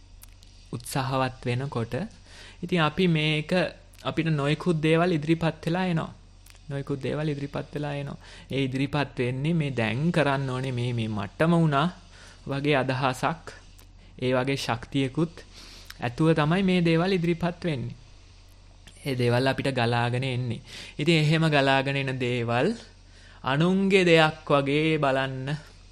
උත්සාහවත් වෙනකොට ඉතින් අපි මේක අපිට නොයෙකුත් දේවල් ඉදිරිපත් වෙලා එනවා. නොයෙකුත් දේවල් ඉදිරිපත් වෙලා එනවා. ඒ ඉදිරිපත් වෙන්නේ මේ දැන් කරන්න ඕනේ මේ මට්ටම වුණා වගේ අදහසක්, ඒ වගේ ශක්තියකුත් ඇතුව තමයි මේ දේවල් ඉදිරිපත් වෙන්නේ. ඒ දේවල් අපිට ගලාගෙන එන්නේ. ඉතින් එහෙම ගලාගෙන එන දේවල් අනුන්ගේ දෙයක් වගේ බලන්න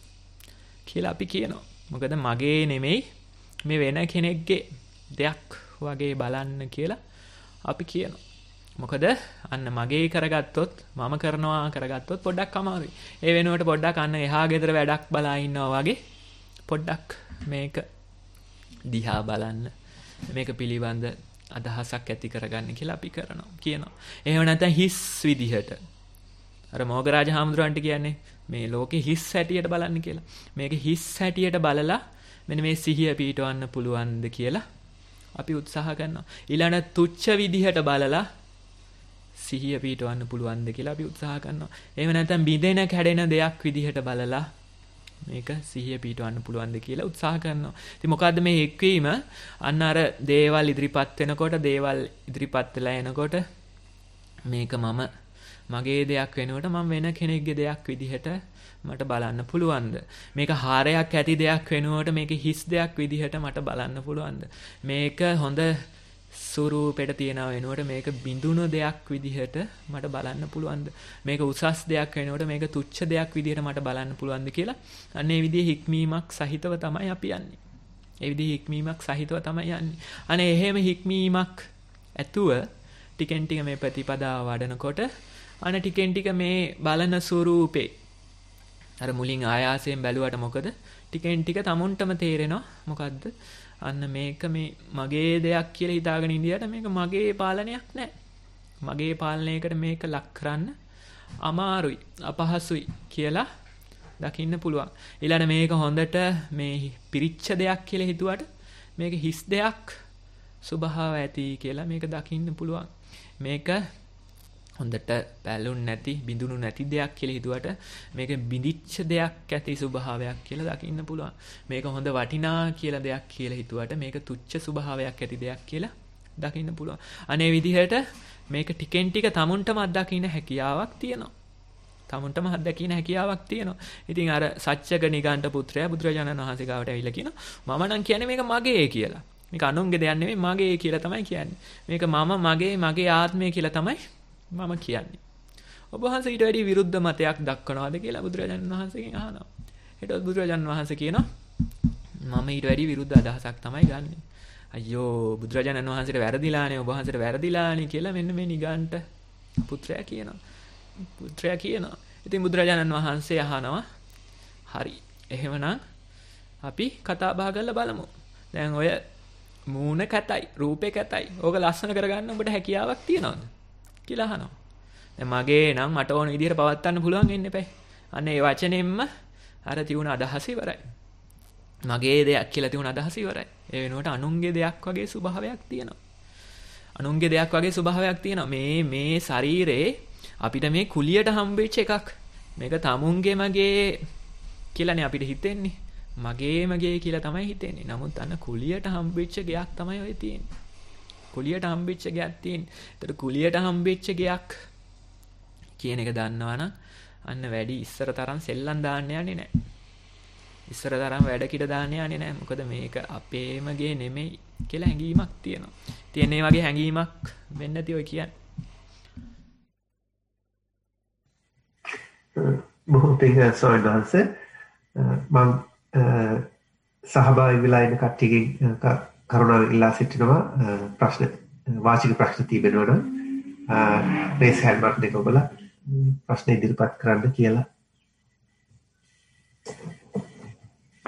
කියලා අපි කියනවා. මොකද මගේ නෙමෙයි මේ වෙන කෙනෙක්ගේ දෙයක් වගේ බලන්න කියලා අපි කියනවා. මොකද අන්න මගේ කරගත්තොත් මම කරනවා කරගත්තොත් පොඩ්ඩක් අමාරුයි. ඒ වෙනුවට පොඩ්ඩක් අන්න එහා ගෙදර වැඩක් බලා ඉන්නවා වගේ පොඩ්ඩක් මේක දිහා බලන්න, මේක පිළිබඳ අදහසක් ඇති කරගන්න කියලා අපි කියනවා. එහෙම නැත්නම් හිස් විදිහට අර මොගරාජ හාමුදුරන්ට කියන්නේ මේ ලෝකේ හිස් හැටියට බලන්න කියලා. මේක හිස් හැටියට බලලා මෙන්න මේ සිහිය පිටවන්න පුළුවන්ද කියලා අපි උත්සාහ කරනවා. ඊළඟ තුච්ච විදිහට බලලා සිහිය පිටවන්න පුළුවන්ද කියලා අපි උත්සාහ කරනවා. එහෙම නැත්නම් බිඳෙන කැඩෙන දෙයක් විදිහට බලලා මේක සිහිය පිටවන්න පුළුවන්ද කියලා උත්සාහ කරනවා. ඉතින් මොකද්ද මේ එක්වීම? අන්න අර දේවල් ඉදිරිපත් වෙනකොට, දේවල් ඉදිරිපත් වෙලා එනකොට මේක මගේ දෙයක් වෙනකොට මම වෙන කෙනෙක්ගේ දෙයක් විදිහට මට බලන්න පුළුවන්ද? මේක හාරයක් ඇති දෙයක් වෙනකොට මේක හිස් දෙයක් විදිහට මට බලන්න පුළුවන්ද? මේක හොඳ ස්වරූපෙට තියනවා වෙනකොට මේක බිඳුණු දෙයක් විදිහට මට බලන්න පුළුවන්ද? මේක උසස් දෙයක් වෙනකොට මේක තුච්ච දෙයක් විදිහට මට බලන්න පුළුවන්ද කියලා අන්න ඒ විදිහේ හික්මීමක් සහිතව තමයි අපි යන්නේ. ඒ විදිහේ හික්මීමක් සහිතව තමයි යන්නේ. අනේ එහෙම හික්මීමක් ඇතුව ටිකෙන් ටික මේ ප්‍රතිපදාව වඩනකොට අන ටිකෙන් ටික මේ බලන ස්වරූපේ අර මුලින් ආයාසයෙන් බැලුවට මොකද ටිකෙන් ටික තමුන්ටම තේරෙනවා මොකද්ද අන්න මේක මේ මගේ දෙයක් කියලා හිතාගෙන ඉඳියට මේක මගේ පාලනයක් නෑ. මගේ පාලනයකට මේක ලක් කරන්න අමාරුයි, අපහසුයි කියලා දකින්න පුළුවන්. ඊළඟ මේක හොඳට මේ පිරිච්ච දෙයක් කියලා හිතුවට මේක හිස් දෙයක් ස්වභාව ඇති කියලා මේක දකින්න පුළුවන්. මේක හොඳට පැලුන් නැති, බිඳුණු නැති දෙයක් කියලා හිතුවට මේක බිඳිච්ච දෙයක් ඇති ස්වභාවයක් කියලා දකින්න පුළුවන්. මේක හොඳ වටිනා කියලා දෙයක් කියලා හිතුවට මේක තුච්ච ස්වභාවයක් ඇති දෙයක් කියලා දකින්න පුළුවන්. අනේ විදිහට මේක ටිකෙන් ටික තමුන්ටම අත්දකින්න හැකියාවක් තියෙනවා. ඉතින් අර සච්චක නිගණ්ඨ පුත්‍රයා බුදුරජාණන් වහන්සේ ගාවට ඇවිල්ලා කියනවා මම නම් කියන්නේ මේක මගේ කියලා. මේක අනුන්ගේ දෙයක් නෙමෙයි මගේ කියලා තමයි කියන්නේ. මේක මගේ ආත්මය කියලා තමයි මම කියන්නේ. ඔබ වහන්සේ ඊට වැඩි විරුද්ධ මතයක් දක්වනවාද කියලා බුදුරජාණන් වහන්සේගෙන් අහනවා. ඊට බුදුරජාණන් වහන්සේ කියනවා මම ඊට වැඩි විරුද්ධ අදහසක් තමයි ගන්නෙ. අයියෝ බුදුරජාණන් වහන්සේට වැරදිලානේ, ඔබ වහන්සේට වැරදිලානේ කියලා මෙන්න මේ නිගණ්ඨ පුත්‍රයා කියනවා. ඉතින් බුදුරජාණන් වහන්සේ අහනවා හරි එහෙමනම් අපි කතා බහ කරලා බලමු. දැන් ඔය මූණ කැතයි, රූපේ කැතයි. ඕක ලස්සන කරගන්න ඔබට හැකියාවක් තියනවද කියලා අහනවා. දැන් මගේ නම් මට ඕන විදිහට පවත්වන්න පුළුවන් වෙන්න එපා. අන්න ඒ වචනෙන්ම අර තියුණ අදහස ඉවරයි. මගේ දෙයක් කියලා තියුණ අදහස ඉවරයි. ඒ වෙනුවට අනුන්ගේ දෙයක් වගේ ස්වභාවයක් තියෙනවා. මේ ශරීරේ අපිට මේ කුලියට හම්බෙච්ච එකක්. මේක තමුන්ගේ මගේ කියලානේ අපිට හිතෙන්නේ. මගේ කියලා තමයි හිතෙන්නේ. නමුත් අන්න කුලියට හම්බෙච්ච ගයක් තමයි ඔය තියෙන්නේ. කුලියට හම්බෙච්ච ගයක් තියෙන්නේ. ඒතර කුලියට හම්බෙච්ච ගයක් කියන එක දන්නවනම් අන්න වැඩි ඉස්සර තරම් සෙල්ලම් දාන්න යන්නේ නැහැ. ඉස්සර තරම් වැඩ කිඩ දාන්න යන්නේ නැහැ. මොකද මේක අපේම ගේ නෙමෙයි කියලා හැඟීමක් තියෙනවා. තියෙන මේ වගේ හැඟීමක් වෙන්න නැති ඔය කියන්නේ. බොහෝ පිං සෝයනස මම සහභාගී වෙලා ඉන්න කට්ටියගෙන් කරුණාවෙන් ඉල්ලා සිටිනවා වාචික ප්‍රශ්න තිබෙනවා නම් රේස් හෑන්ඩ් බටන් එක ඔබලා ප්‍රශ්න ඉදිරිපත් කරන්න කියලා.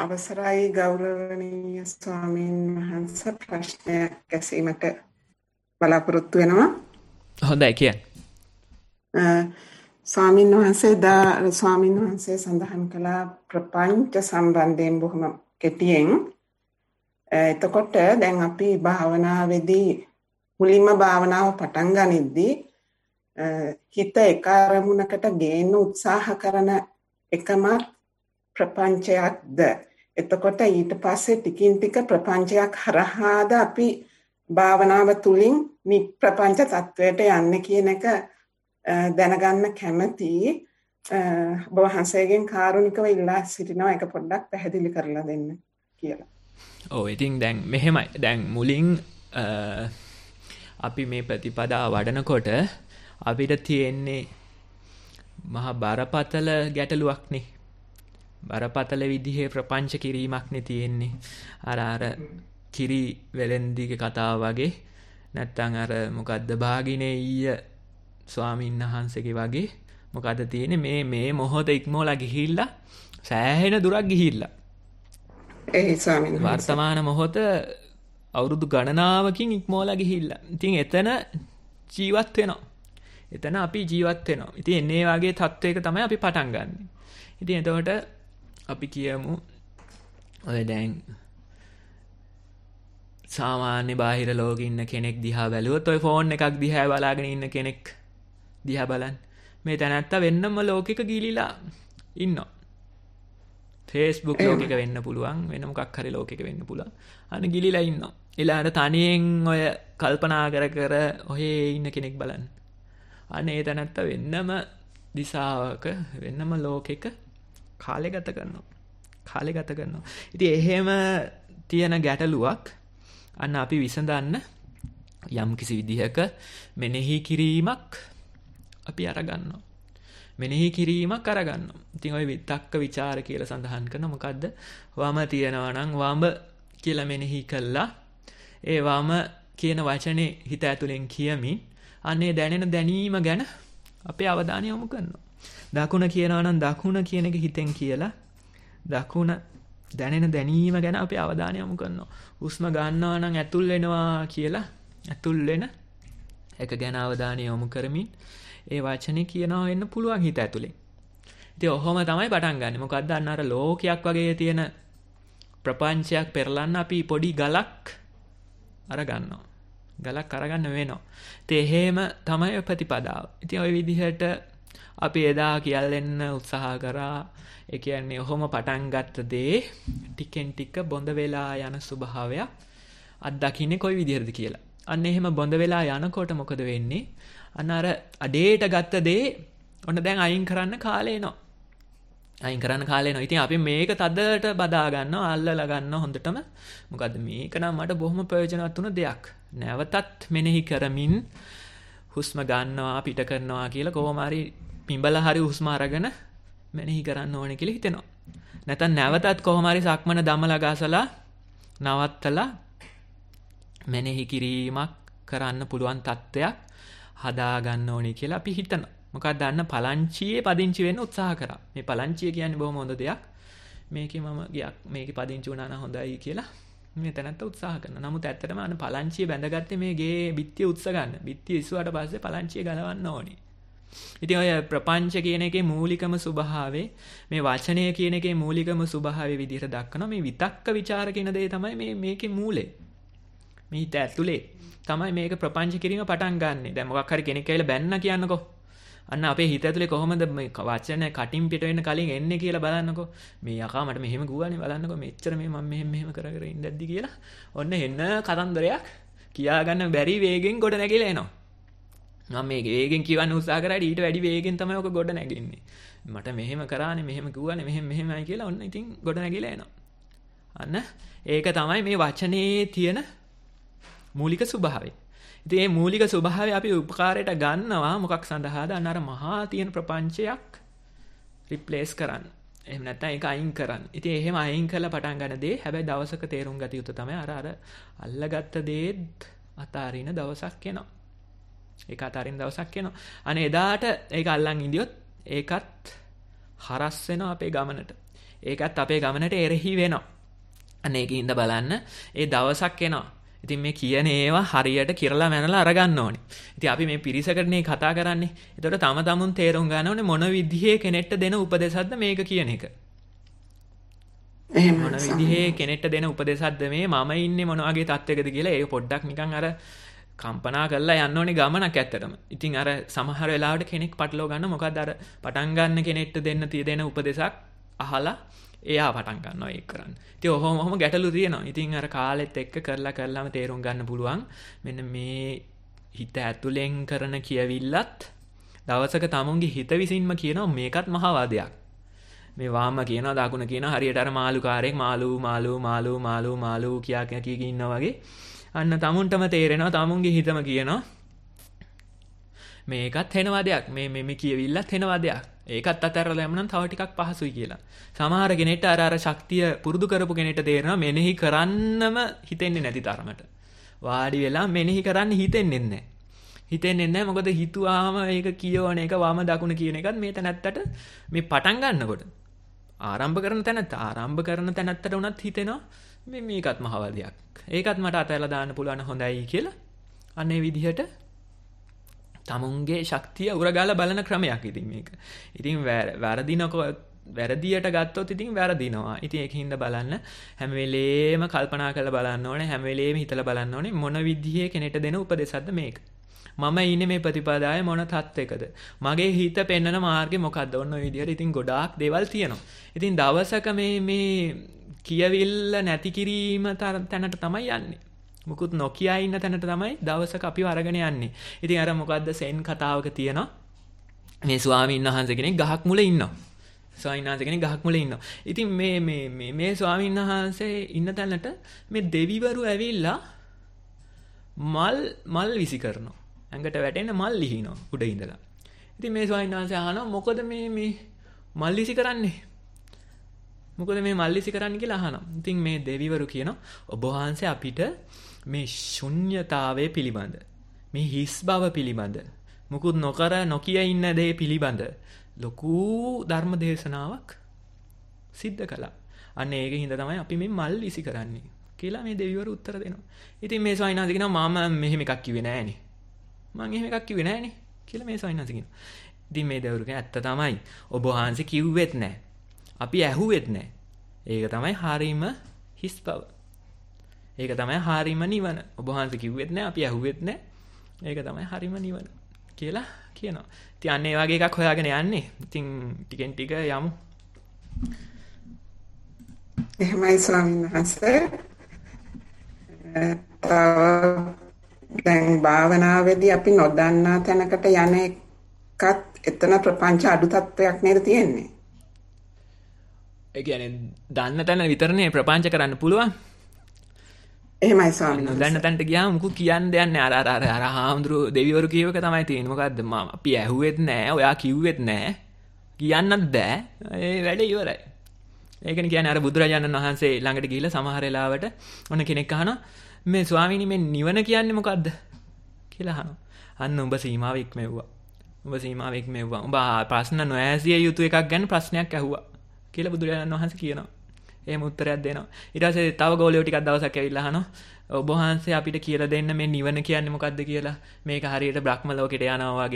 අවසරයි ගෞරවනීය ස්වාමීන් වහන්සේ ප්‍රශ්නයක් ඇසීමට බලාපොරොත්තු වෙනවා. හොඳයි කියන්න. ස්වාමීන් වහන්සේ සඳහන් කළා ප්‍රපංච සම්බන්ධයෙන් බොහොම කෙටියෙන්. එතකොට දැන් අපි භාවනාවේදී මුලින්ම භාවනාව පටන් ගනිද්දී හිත එක අරමුණකට ගේන්න උත්සාහ කරන එකම ප්‍රපංචයක්ද? එතකොට ඊට පස්සේ ටිකින් ටික ප්‍රපංචයක් හරහාද අපි භාවනාව තුලින් නිප්‍රපංච තත්වයට යන්නේ කියන එක දැනගන්න කැමතියි. ඔබ වහන්සේගෙන් කාරුණිකව ඉල්ලා සිටිනවා ඒක පොඩ්ඩක් පැහැදිලි කරලා දෙන්න කියලා. ඔව් ඉතින් දැන් මෙහෙමයි. දැන් මුලින් අපි මේ ප්‍රතිපදාව වඩනකොට අපිට තියෙන්නේ මහා බරපතල ගැටලුවක්නේ. බරපතල විදිහේ ප්‍රපංච කිරීමක්නේ තියෙන්නේ. අර කිරි වෙලෙන්දිගේ කතාව වගේ නැත්තම් අර මොකද්ද භාගිනේය ස්වාමීන් වහන්සේගේ වගේ මොකද්ද තියෙන්නේ මේ මොහොත ඉක්මෝලා ගිහිල්ලා සෑහෙන දුරක් ගිහිල්ලා. ඒ ස්වාමීන් වහන්සේ වර්තමාන මොහොත අවුරුදු ගණනාවකින් ඉක්මෝලා ගිහිල්ලා. ඉතින් එතන ජීවත් වෙනවා. එතන අපි ජීවත් වෙනවා. ඉතින් එන්නේ වගේ තත්වයක තමයි අපි පටන් ගන්නෙ. ඉතින් එතකොට අපි කියමු ඔය දැන් සාමාන්‍ය බාහිර ලෝකෙ ඉන්න කෙනෙක් දිහා බැලුවොත් ඔය ෆෝන් එකක් දිහා බලාගෙන ඉන්න කෙනෙක් දිහා බලන්න. මේ තැනත්තා වෙන්නම ලෝකෙක ගිලිලා ඉන්නවා. Facebook ලෝකෙක වෙන්න පුළුවන්, වෙන මොකක් හරි ලෝකෙක වෙන්න පුළුවන්. අන්න ගිලිලා ඉන්නවා. ඊළඟට තනියෙන් ඔය කල්පනා කර ඔහේ ඉන්න කෙනෙක් බලන්න. අන්න ඒ තැනත්තා වෙන්නම දිශාවක, වෙන්නම ලෝකෙක කාලය ගත කරනවා. ඉතින් එහෙම තියෙන ගැටලුවක් අන්න අපි විසඳන්න යම් කිසි විදිහක මෙනෙහි කිරීමක් අපි අරගන්නවා. ඉතින් ඔය විතක්ක ਵਿਚාර කියලා සඳහන් කරන මොකද්ද? වම තියනවා නම් වම කියලා මෙනෙහි කළා. ඒ වම කියන වචනේ හිත ඇතුලෙන් කියමින් අනේ දැනෙන දැනීම ගැන අපේ අවධානය යොමු කරනවා. දකුණ කියනවා නම් දකුණ කියන එක හිතෙන් කියලා දකුණ දැනෙන දැනීම ගැන අපේ අවධානය යොමු කරනවා. හුස්ම ගන්නවා නම් ඇතුල් වෙනවා කියලා ඇතුල් වෙන එක ගැන අවධානය යොමු කරමින් ඒ වචනේ කියනවා වෙන්න පුළුවන් හිත ඇතුලේ. ඉතින් ඔහොම තමයි පටන් ගන්නෙ. මොකද්ද අන්න අර ලෝකයක් වගේ තියෙන ප්‍රපංචයක් පෙරලන්න අපි පොඩි ගලක් අරගන්නවා. ගලක් අරගන්න වෙනවා. ඉතින් එහෙම තමයි ප්‍රතිපදාව. ඉතින් ওই විදිහට අපි එදා කියල්ලෙන්න උත්සාහ කරා. ඒ කියන්නේ ඔහොම පටන් ගත්ත දේ ටිකෙන් ටික බොඳ වෙලා යන ස්වභාවයක් අත්දකින්නේ කොයි විදිහටද කියලා. අන්න එහෙම බොඳ වෙලා යනකොට මොකද වෙන්නේ? අන්න අර අඩේට ගත්ත දේ ඔන්න දැන් අයින් කරන්න කාලේ එනවා. ඉතින් අපි මේක තදට බදා ගන්නවා, අල්ලලා ගන්නවා හොඳටම. මොකද්ද මේක නම් මට බොහොම ප්‍රයෝජනවත් වුණ දෙයක්. නැවතත් මෙනෙහි කරමින් හුස්ම ගන්නවා පිට කරනවා කියලා කොහොම හරි පිඹලා හරි හුස්ම අරගෙන මෙනෙහි කරන්න ඕනේ කියලා හිතෙනවා. නැත්නම් නැවතත් කොහොම හරි සක්මන දමලා ගාසලා නවත්තලා මෙනෙහි කිරීමක් කරන්න පුළුවන් තත්ත්වයක් හදා ගන්න ඕනේ කියලා අපි හිතනවා. මොකක්ද දන්න පලංචියේ පදිංචි වෙන්න උත්සාහ කරා. මේ පලංචිය කියන්නේ බොහොම හොඳ දෙයක්. මේකේ මම ගියක් මේකේ පදිංචි වුණා නම් හොඳයි කියලා මේ තැනත්ත උත්සාහ කරනවා. නමුත් ඇත්තටම අන්න පලංචිය බැඳගත්තේ මේ ගේ බිත්තිය උත්ස ගන්න. බිත්තිය ඉස්සුවාට පස්සේ පලංචිය ගලවන්න ඕනේ. ඉතින් ඔය ප්‍රපංච කියන එකේ මූලිකම ස්වභාවය මේ වචනය කියන එකේ මූලිකම ස්වභාවය විදිහට දක්වනවා. මේ විතක්ක ਵਿਚාර කියන දේ තමයි මේකේ මූලය. මේ හිත ඇතුලේ තමයි මේක ප්‍රපංච කිරීම පටන් ගන්නෙ. දැන් මොකක් හරි කෙනෙක් ඇවිල්ලා බැන්න කියන්නකෝ. අන්න අපේ හිත ඇතුලේ කොහොමද මේ වචන කටින් පිට වෙන්න කලින් එන්නේ කියලා බලන්නකෝ. මේ යකා මට මෙහෙම ගුවානේ බලන්නකෝ. මෙච්චර මේ මම මෙහෙම කර ඉඳද්දි කියලා. ඔන්න එන්න කතන්දරයක් කියාගන්න බැරි වේගෙන් ගොඩ නැගිලා එනවා. මම මේ වේගෙන් කියවන්න උත්සාහ කරාට ඊට වැඩි වේගෙන් තමයි ඔක ගොඩ නැගෙන්නේ. මට මෙහෙම කරානේ මෙහෙම කිව්වානේ මෙහෙමයි කියලා ඔන්න ඉතින් ගොඩ නැගිලා එනවා. අන්න ඒක තමයි මේ වචනේ තියෙන මූලික ස්වභාවය. ඉතින් මේ මූලික ස්වභාවය අපි උපකාරයට ගන්නවා මොකක් සඳහාද? අන්න අර මහා තියෙන ප්‍රපංචයක් රිප්ලේස් කරන්න. එහෙම නැත්නම් ඒක අයින් කරන්න. ඉතින් එහෙම අයින් කරලා පටන් ගන්න දේ හැබැයි දවසක තේරුම් ගත යුතු තමයි අර අල්ලගත්ත දේත් අතාරින දවසක් එනවා. ඒක අතාරින දවසක් එනවා. අනේ එදාට ඒක අල්ලන් ඉඳියොත් ඒකත් හරස් වෙනවා අපේ ගමනට. ඒකත් අපේ ගමනට එරෙහි වෙනවා. අන්න ඒකින්ද බලන්න ඒ දවසක් එනවා. ඉතින් මේ කියන ඒවා හරියට කිරලා මැනලා අරගන්න ඕනේ. ඉතින් අපි මේ පිරිසකටනේ කතා කරන්නේ. ඒතකොට තම තමුන් තේරුම් ගන්න ඕනේ මොන විදිහේ කෙනෙක්ට දෙන උපදේශයක්ද මේක කියන එක. මොන විදිහේ කෙනෙක්ට දෙන උපදේශයක්ද මේ මම ඉන්නේ මොන වගේ තත්යකද කියලා ඒක පොඩ්ඩක් නිකන් අර කම්පනා කරලා යන්න ඕනේ ගමනක් ඇත්තටම. ඉතින් අර සමහර වෙලාවට කෙනෙක් පටලව ගන්න මොකද්ද අර පටන් ගන්න කෙනෙක්ට දෙන උපදේශයක් අහලා එයා පටන් ගන්නවා ඒක කරන්න. ඉතින් ඔහොම ගැටලු තියෙනවා. ඉතින් අර කාලෙත් එක්ක කරලාම තේරුම් ගන්න පුළුවන්. මෙන්න මේ හිත ඇතුලෙන් කරන කියවිල්ලත් දවසක තමුන්ගේ හිත විසින්ම කියනවා මේකත් මහාවාදයක්. මේ වාම කියනවා දකුණ කියනවා හරියට අර මාළුකාරයෙක් මාළු කියා ඉන්නවා වගේ. අන්න තමුන්ටම තේරෙනවා තමුන්ගේ හිතම කියනවා මේකත් හෙනවාදයක්. මේ කියවිල්ලත් හෙනවාදයක්. ඒකත් අතහැරලා දැම්මනම් තව ටිකක් පහසුයි කියලා. සමහර කෙනෙක්ට අර ශක්තිය පුරුදු කරපු කෙනෙක්ට තේරෙනවා මෙනෙහි කරන්නම හිතෙන්නේ නැති තරමට. වාඩි වෙලා මෙනෙහි කරන්න හිතෙන්නේ නැහැ. මොකද හිතුවාම ඒක කියවන එක වම දකුණ කියන එකත් මේ තැනත්තට මේ පටන් ගන්නකොට ආරම්භ කරන තැනත්තට උනත් හිතෙනවා මේකත් මහවදයක්. ඒකත් මට අතහැරලා දාන්න පුළුවන් හොඳයි කියලා. අනේ විදිහට තමුන්ගේ ශක්තිය උරගාලා බලන ක්‍රමයක් ඉතින් මේක. ඉතින් වැරදියට ගත්තොත් ඉතින් වැරදිනවා. ඉතින් ඒකින්ද බලන්න හැම වෙලේම කල්පනා කරලා බලන්න ඕනේ. හැම වෙලේම හිතලා බලන්න ඕනේ මොන විදිහේ කෙනෙක්ට දෙන උපදේශයක්ද මේක. මම ඉන්නේ මේ ප්‍රතිපදාවේ මොන තත්ත්වයකද? මගේ හිත පෙන්වන මාර්ගේ මොකද්ද? ඔන්න ඔය විදිහට ඉතින් ගොඩාක් දේවල් තියෙනවා. ඉතින් දවසක මේ කියවිල්ල නැති කිරීම තැනට තමයි යන්නේ. මුකුත් නොකිය ඉන්න තැනට තමයි දවසක අපිව අරගෙන යන්නේ. ඉතින් අර මොකද්ද සෙන් කතාවක තියෙනවා. මේ ස්වාමීන් වහන්සේ කෙනෙක් ගහක් මුල ඉන්නවා. ඉතින් මේ ස්වාමීන් වහන්සේ ඉන්න තැනට මේ දෙවිවරු ඇවිල්ලා මල් විසි කරනවා. ඇඟට වැටෙන මල් ලිහිනවා උඩ ඉඳලා. ඉතින් මේ ස්වාමීන් වහන්සේ අහනවා මොකද මේ මල් විසි කරන්නේ? කියලා අහනවා. ඉතින් මේ දෙවිවරු කියනවා ඔබ වහන්සේ අපිට මේ ශුන්්‍යතාවය පිළිබඳ මේ හිස් බව පිළිබඳ මුකුත් නොකිය ඉන්න දේ පිළිබඳ ලොකු ධර්ම දේශනාවක් සිද්ධ කළා. අන්න ඒකින් හින්දා තමයි අපි මේ මල් විසි කරන්නේ කියලා මේ දෙවිවරු උත්තර දෙනවා. ඉතින් මේ ස්වාමීන් වහන්සේ කියනවා මම මෙහෙම එකක් කිව්වේ නෑනේ. කියලා මේ ස්වාමීන් වහන්සේ කියනවා. ඉතින් මේ දෙවිවරු කියන ඇත්ත තමයි. ඔබ වහන්සේ කිව්වෙත් නෑ. අපි ඇහුවෙත් නෑ. ඒක තමයි හරීම හිස් බව. ඒක තමයි හරීම නිවන. ඔබ වහන්සේ කිව්වෙත් නෑ අපි ඇහුවෙත් නෑ. ඒක තමයි හරීම නිවන කියලා කියනවා. ඉතින් අන්න ඒ වගේ එකක් හොයාගෙන යන්නේ. ඉතින් ටිකෙන් ටික යමු. එහෙමයි ස්වාමීන් වහන්සේ. දැන් භාවනාවේදී අපි නොදන්නා තැනකට යන එකත් එතන ප්‍රපංච අඩු තත්වයක් නේද තියෙන්නේ? ඒ කියන්නේ දන්න තැන විතරනේ ප්‍රපංච කරන්න පුළුවන්. එහෙමයි ස්වාමීන් වහන්සේ. දන්න තැනට ගියාම මුකු කියන්න දෙයක් නෑ. අර හාමුදුරු දෙවිවරු කියව එක තමයි තියෙන්නේ. මොකද්ද අපි ඇහුවෙත් නෑ, ඔයා කිව්වෙත් නෑ. කියන්නත් බෑ. ඒ වැඩේ ඉවරයි. ඒකනේ කියන්නේ අර බුදුරජාණන් වහන්සේ ළඟට ගිහිල්ලා සමහර වෙලාවට ඔන්න කෙනෙක් අහනවා මේ ස්වාමීනි මේ නිවන කියන්නේ මොකද්ද කියලා අහනවා. අන්න උඹ සීමාව ඉක්මෙව්වා. උඹ ප්‍රශ්න නොඇසිය යුතු එකක් ගැන ප්‍රශ්නයක් ඇහුවා කියලා බුදුරජාණන් වහන්සේ කියනවා. එහෙම උත්තරයක් දෙනවා. ඊට පස්සේ තව ගෝලියෝ ටිකක් දවසක් ඇවිල්ලා අහනවා ඔබ වහන්සේ අපිට කියලා දෙන්න මේ නිවන කියන්නේ මොකද්ද කියලා. මේක හරියට බ්‍රහ්ම ලෝකෙට යනවා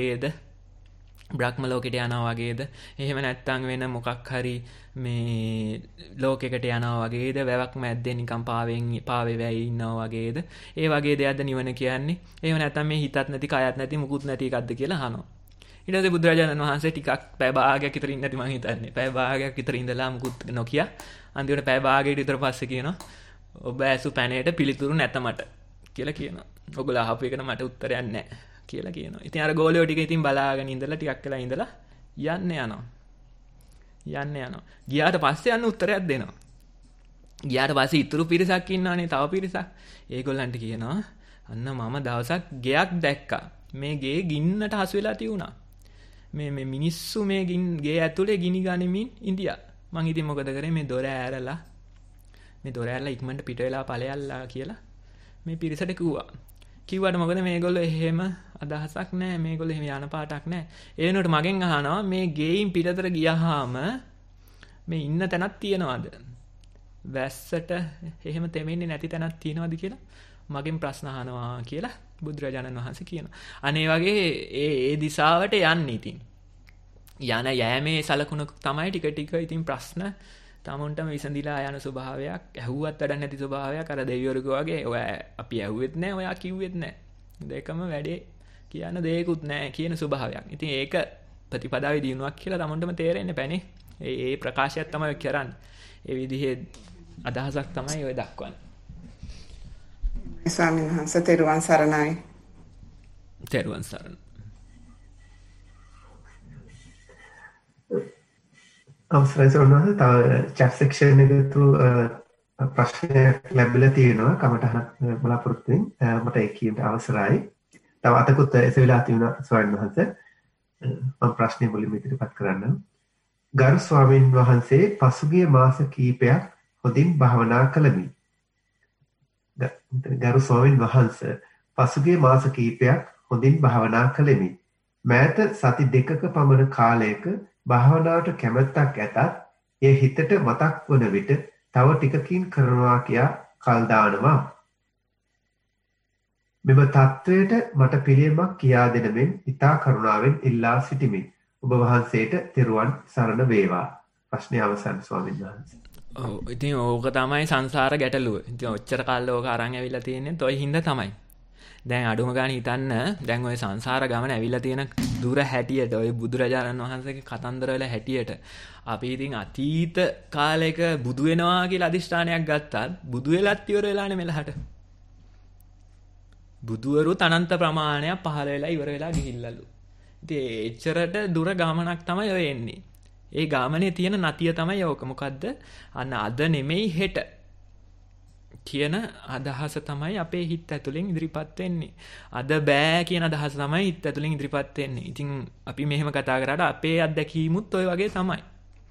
වගේද? එහෙම නැත්නම් වෙන මොකක් හරි මේ ලෝකයකට යනවා වගේද? වැවක් මැද්දේ නිකන් පාවේ වැයි ඉන්නවා වගේද? ඒ වගේ දෙයක්ද නිවන කියන්නේ? එහෙම නැත්නම් මේ හිතත් නැති කයත් නැති මුකුත් නැති එකක්ද කියලා අහනවා. ඊට පස්සේ බුදුරජාණන් වහන්සේ ටිකක් පැය භාගයක් විතර ඉන්න නැති මං හිතන්නේ. පැය භාගයක් විතර ඉඳලා මුකුත් නොකිය අන්තිමට පැය භාගයකට විතර පස්සේ කියනවා ඔබ ඇසු පැනේට පිළිතුරු නැත මට කියලා කියනවා. ඔයගොල්ලෝ අහපු එකට මට උත්තරයක් නැහැ කියලා කියනවා. ඉතින් අර ගෝලියෝ ටික ඉතින් බලාගෙන ඉඳලා ටිකක් වෙලා ඉඳලා යන්න යනවා. ගියාට පස්සේ අන්න උත්තරයක් දෙනවා. ගියාට පස්සේ ඉතුරු පිරිසක් ඉන්නවනේ තව පිරිසක්. ඒගොල්ලන්ට කියනවා අන්න මම දවසක් ගෙයක් දැක්කා. මේ ගේ ගින්නට හසු වෙලා තියුණා. මේ මිනිස්සු මේ ගේ ඇතුලේ ගිනි ගනිමින් ඉඳියා. මං ඉතින් මොකද කරේ මේ දොර ඇරලා ඉක්මනට පිට වෙලා ඵලයල්ලා කියලා මේ පිරිසට කිව්වට මොකද මේගොල්ලෝ එහෙම අදහසක් නැහැ. මේගොල්ලෝ එහෙම යන පාටක් නැහැ. ඒ වෙනුවට මගෙන් අහනවා මේ ගේයින් පිටතට ගියාම මේ ඉන්න තැනක් තියනවද? වැස්සට එහෙම තෙමෙන්නේ නැති තැනක් තියනවද කියලා මගෙන් ප්‍රශ්න අහනවා කියලා බුදුරජාණන් වහන්සේ කියනවා. අනේ වගේ ඒ දිශාවට යන්නේ ඉතින්. යන යෑමේ සලකුණු තමයි ටික ටික ඉතින් ප්‍රශ්න තමුන්ටම විසඳිලා යන ස්වභාවයක්, ඇහුවත් වැඩක් නැති ස්වභාවයක්. අර දෙවිවරුගෝ වගේ ඔය අපි ඇහුවෙත් නැහැ, ඔයා කිව්වෙත් නැහැ. දෙකම වැඩේ කියන්න දෙයක්වත් නැහැ කියන ස්වභාවයක්. ඉතින් ඒක ප්‍රතිපදාවේ දිනුවක් කියලා තමුන්ටම තේරෙන්න බෑනේ. ඒ ප්‍රකාශයක් තමයි කරන්නේ. ඒ විදිහේ අදහසක් තමයි ඔය දක්වන්නේ. ස්වාමීන් වහන්සේ තෙරුවන් සරණයි. තෙරුවන් සරණයි. අවසරයි සෝනහස තව chat section එකට ප්‍රශ්නයක් ලැබිලා තියෙනවා කමටහන බලාපොරොත්තු වෙමින් මට ඒක කියන්න අවසරයි. තව අතකුත් එසවිලා තියෙනවා ස්වාමීන් වහන්සේ. මම ප්‍රශ්නේ මුලින්ම ඉදිරිපත් කරන්නම්. ගරු ස්වාමීන් වහන්සේ පසුගිය මාස කිහිපයක් හොඳින් භාවනා කළමි. ගරු ස්වාමීන් වහන්සේ පසුගිය මාස කිහිපයක් හොඳින් භාවනා කළෙමි. මෑත සති 2ක පමණ කාලයක භාවනාවට කැමැත්තක් ඇතත් එය හිතට මතක් වන විට තව ටිකකින් කරනවා කියා කල් දානවා. මෙම තත්වයට මට පිළියමක් කියා දෙන මෙන් ඉතා කරුණාවෙන් ඉල්ලා සිටිමි. ඔබ වහන්සේට තෙරුවන් සරණ වේවා. ප්‍රශ්නේ අවසන් ස්වාමීන් වහන්සේ. ඔව් ඉතින් ඕක තමයි සංසාර ගැටලුව. ඉතින් ඔච්චර කාලේ ඕක අරන් ඇවිල්ලා තියෙන්නේ toy හින්දා තමයි. දැන් අඩුම ගානේ හිතන්න දැන් ওই සංසාර ගමන ඇවිල්ලා තියෙන දුර හැටියට ওই බුදුරජාණන් වහන්සේගේ කතන්දර වල හැටියට අපි ඉතින් අතීත කාලයක බුදු වෙනවා කියලා අදිෂ්ඨානයක් ගත්තත් බුදු වෙලත් ඉවර වෙලානේ මෙලහට. බුදුවරුත් අනන්ත ප්‍රමාණයක් පහළ වෙලා ඉවර වෙලා ගිහිල්ලාලු. ඉතින් එච්චරට දුර ගමනක් තමයි ඔය එන්නේ. ඒ ගාමනේ තියෙන නතිය තමයි ඕක. මොකද්ද? අන්න අද නෙමෙයි හෙට කියන අදහස තමයි අපේ හිත ඇතුලෙන් ඉදිරිපත් වෙන්නේ. අද බෑ කියන අදහස තමයි හිත ඇතුලෙන් ඉදිරිපත් වෙන්නේ. ඉතින් අපි මෙහෙම කතා කරාට අපේ අත්දැකීමුත් ඔය වගේ තමයි.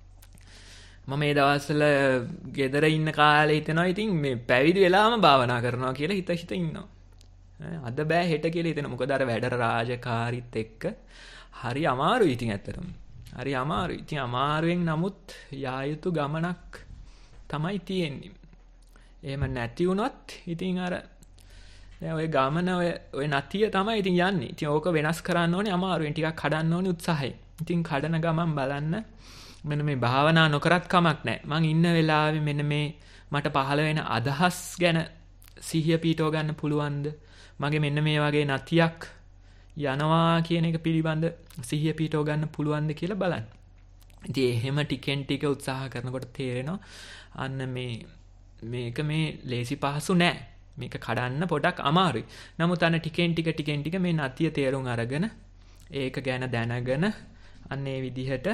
මම මේ දවස්වල ගෙදර ඉන්න කාලේ හිතනවා ඉතින් මේ පැවිදි වෙලාම භාවනා කරනවා කියලා හිත ඉන්නවා. අද බෑ හෙට කියලා හිතෙනවා. මොකද අර වැඩ රාජකාරීත් එක්ක හරි අමාරුයි ඉතින් ඇත්තටම. හරි අමාරුයි. ඉතින් අමාරුවෙන් නමුත් යා යුතු ගමනක් තමයි තියෙන්නේ. එහෙම නැති වුණොත් ඉතින් අර දැන් ඔය ගමන ඔය නතිය තමයි ඉතින් යන්නේ. ඉතින් ඕක වෙනස් කරන්න ඕනේ අමාරුවෙන් ටිකක් කඩන්න ඕනේ උත්සාහයෙන්. ඉතින් කඩන ගමන් බලන්න මෙන්න මේ භාවනා නොකරත් කමක් නැහැ. මං ඉන්න වෙලාවේ මෙන්න මේ මට පහළ වෙන අදහස් ගැන සිහිය පීටව ගන්න පුළුවන්ද? මගේ මෙන්න මේ වගේ නතියක් යනවා කියන එක පිළිබඳ සිහිය පීටව ගන්න පුළුවන්ද කියලා බලන්න. ඉතින් එහෙම ටිකෙන් ටික උත්සාහ කරනකොට තේරෙනවා අන්න මේක මේ ලේසි පහසු නෑ. මේක කඩන්න පොඩක් අමාරුයි. නමුත් අන්න ටිකෙන් ටික මේ නතිය තේරුම් අරගෙන ඒක ගැන දැනගෙන අන්න ඒ විදිහට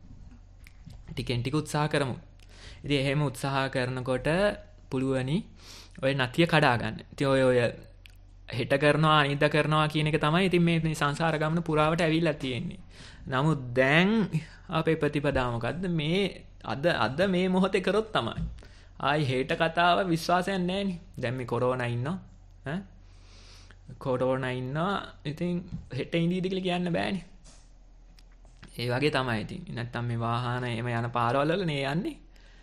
ටිකෙන් ටික උත්සාහ කරමු. ඉතින් එහෙම උත්සාහ කරනකොට පුළුවනි ඔය නතිය කඩා ගන්න. ඉතින් ඔය හෙට කරනවා අනිද්දා කරනවා කියන එක තමයි ඉතින් මේ සංසාර ගමන පුරාවට ඇවිල්ලා තියෙන්නේ. නමුත් දැන් අපේ ප්‍රතිපදාව මොකද්ද? මේ අද මේ මොහොතේ කරොත් තමයි. ආයි හෙට කතාව විශ්වාසයක් නැහැනේ. දැන් මේ කොරෝනා ඉන්නවා. කොරෝනා ඉන්නවා. ඉතින් හෙට ඉඳීද කියලා කියන්න බෑනේ. ඒ වගේ තමයි ඉතින්. නැත්තම් මේ වාහන එම යන පාරවල වල නේ යන්නේ.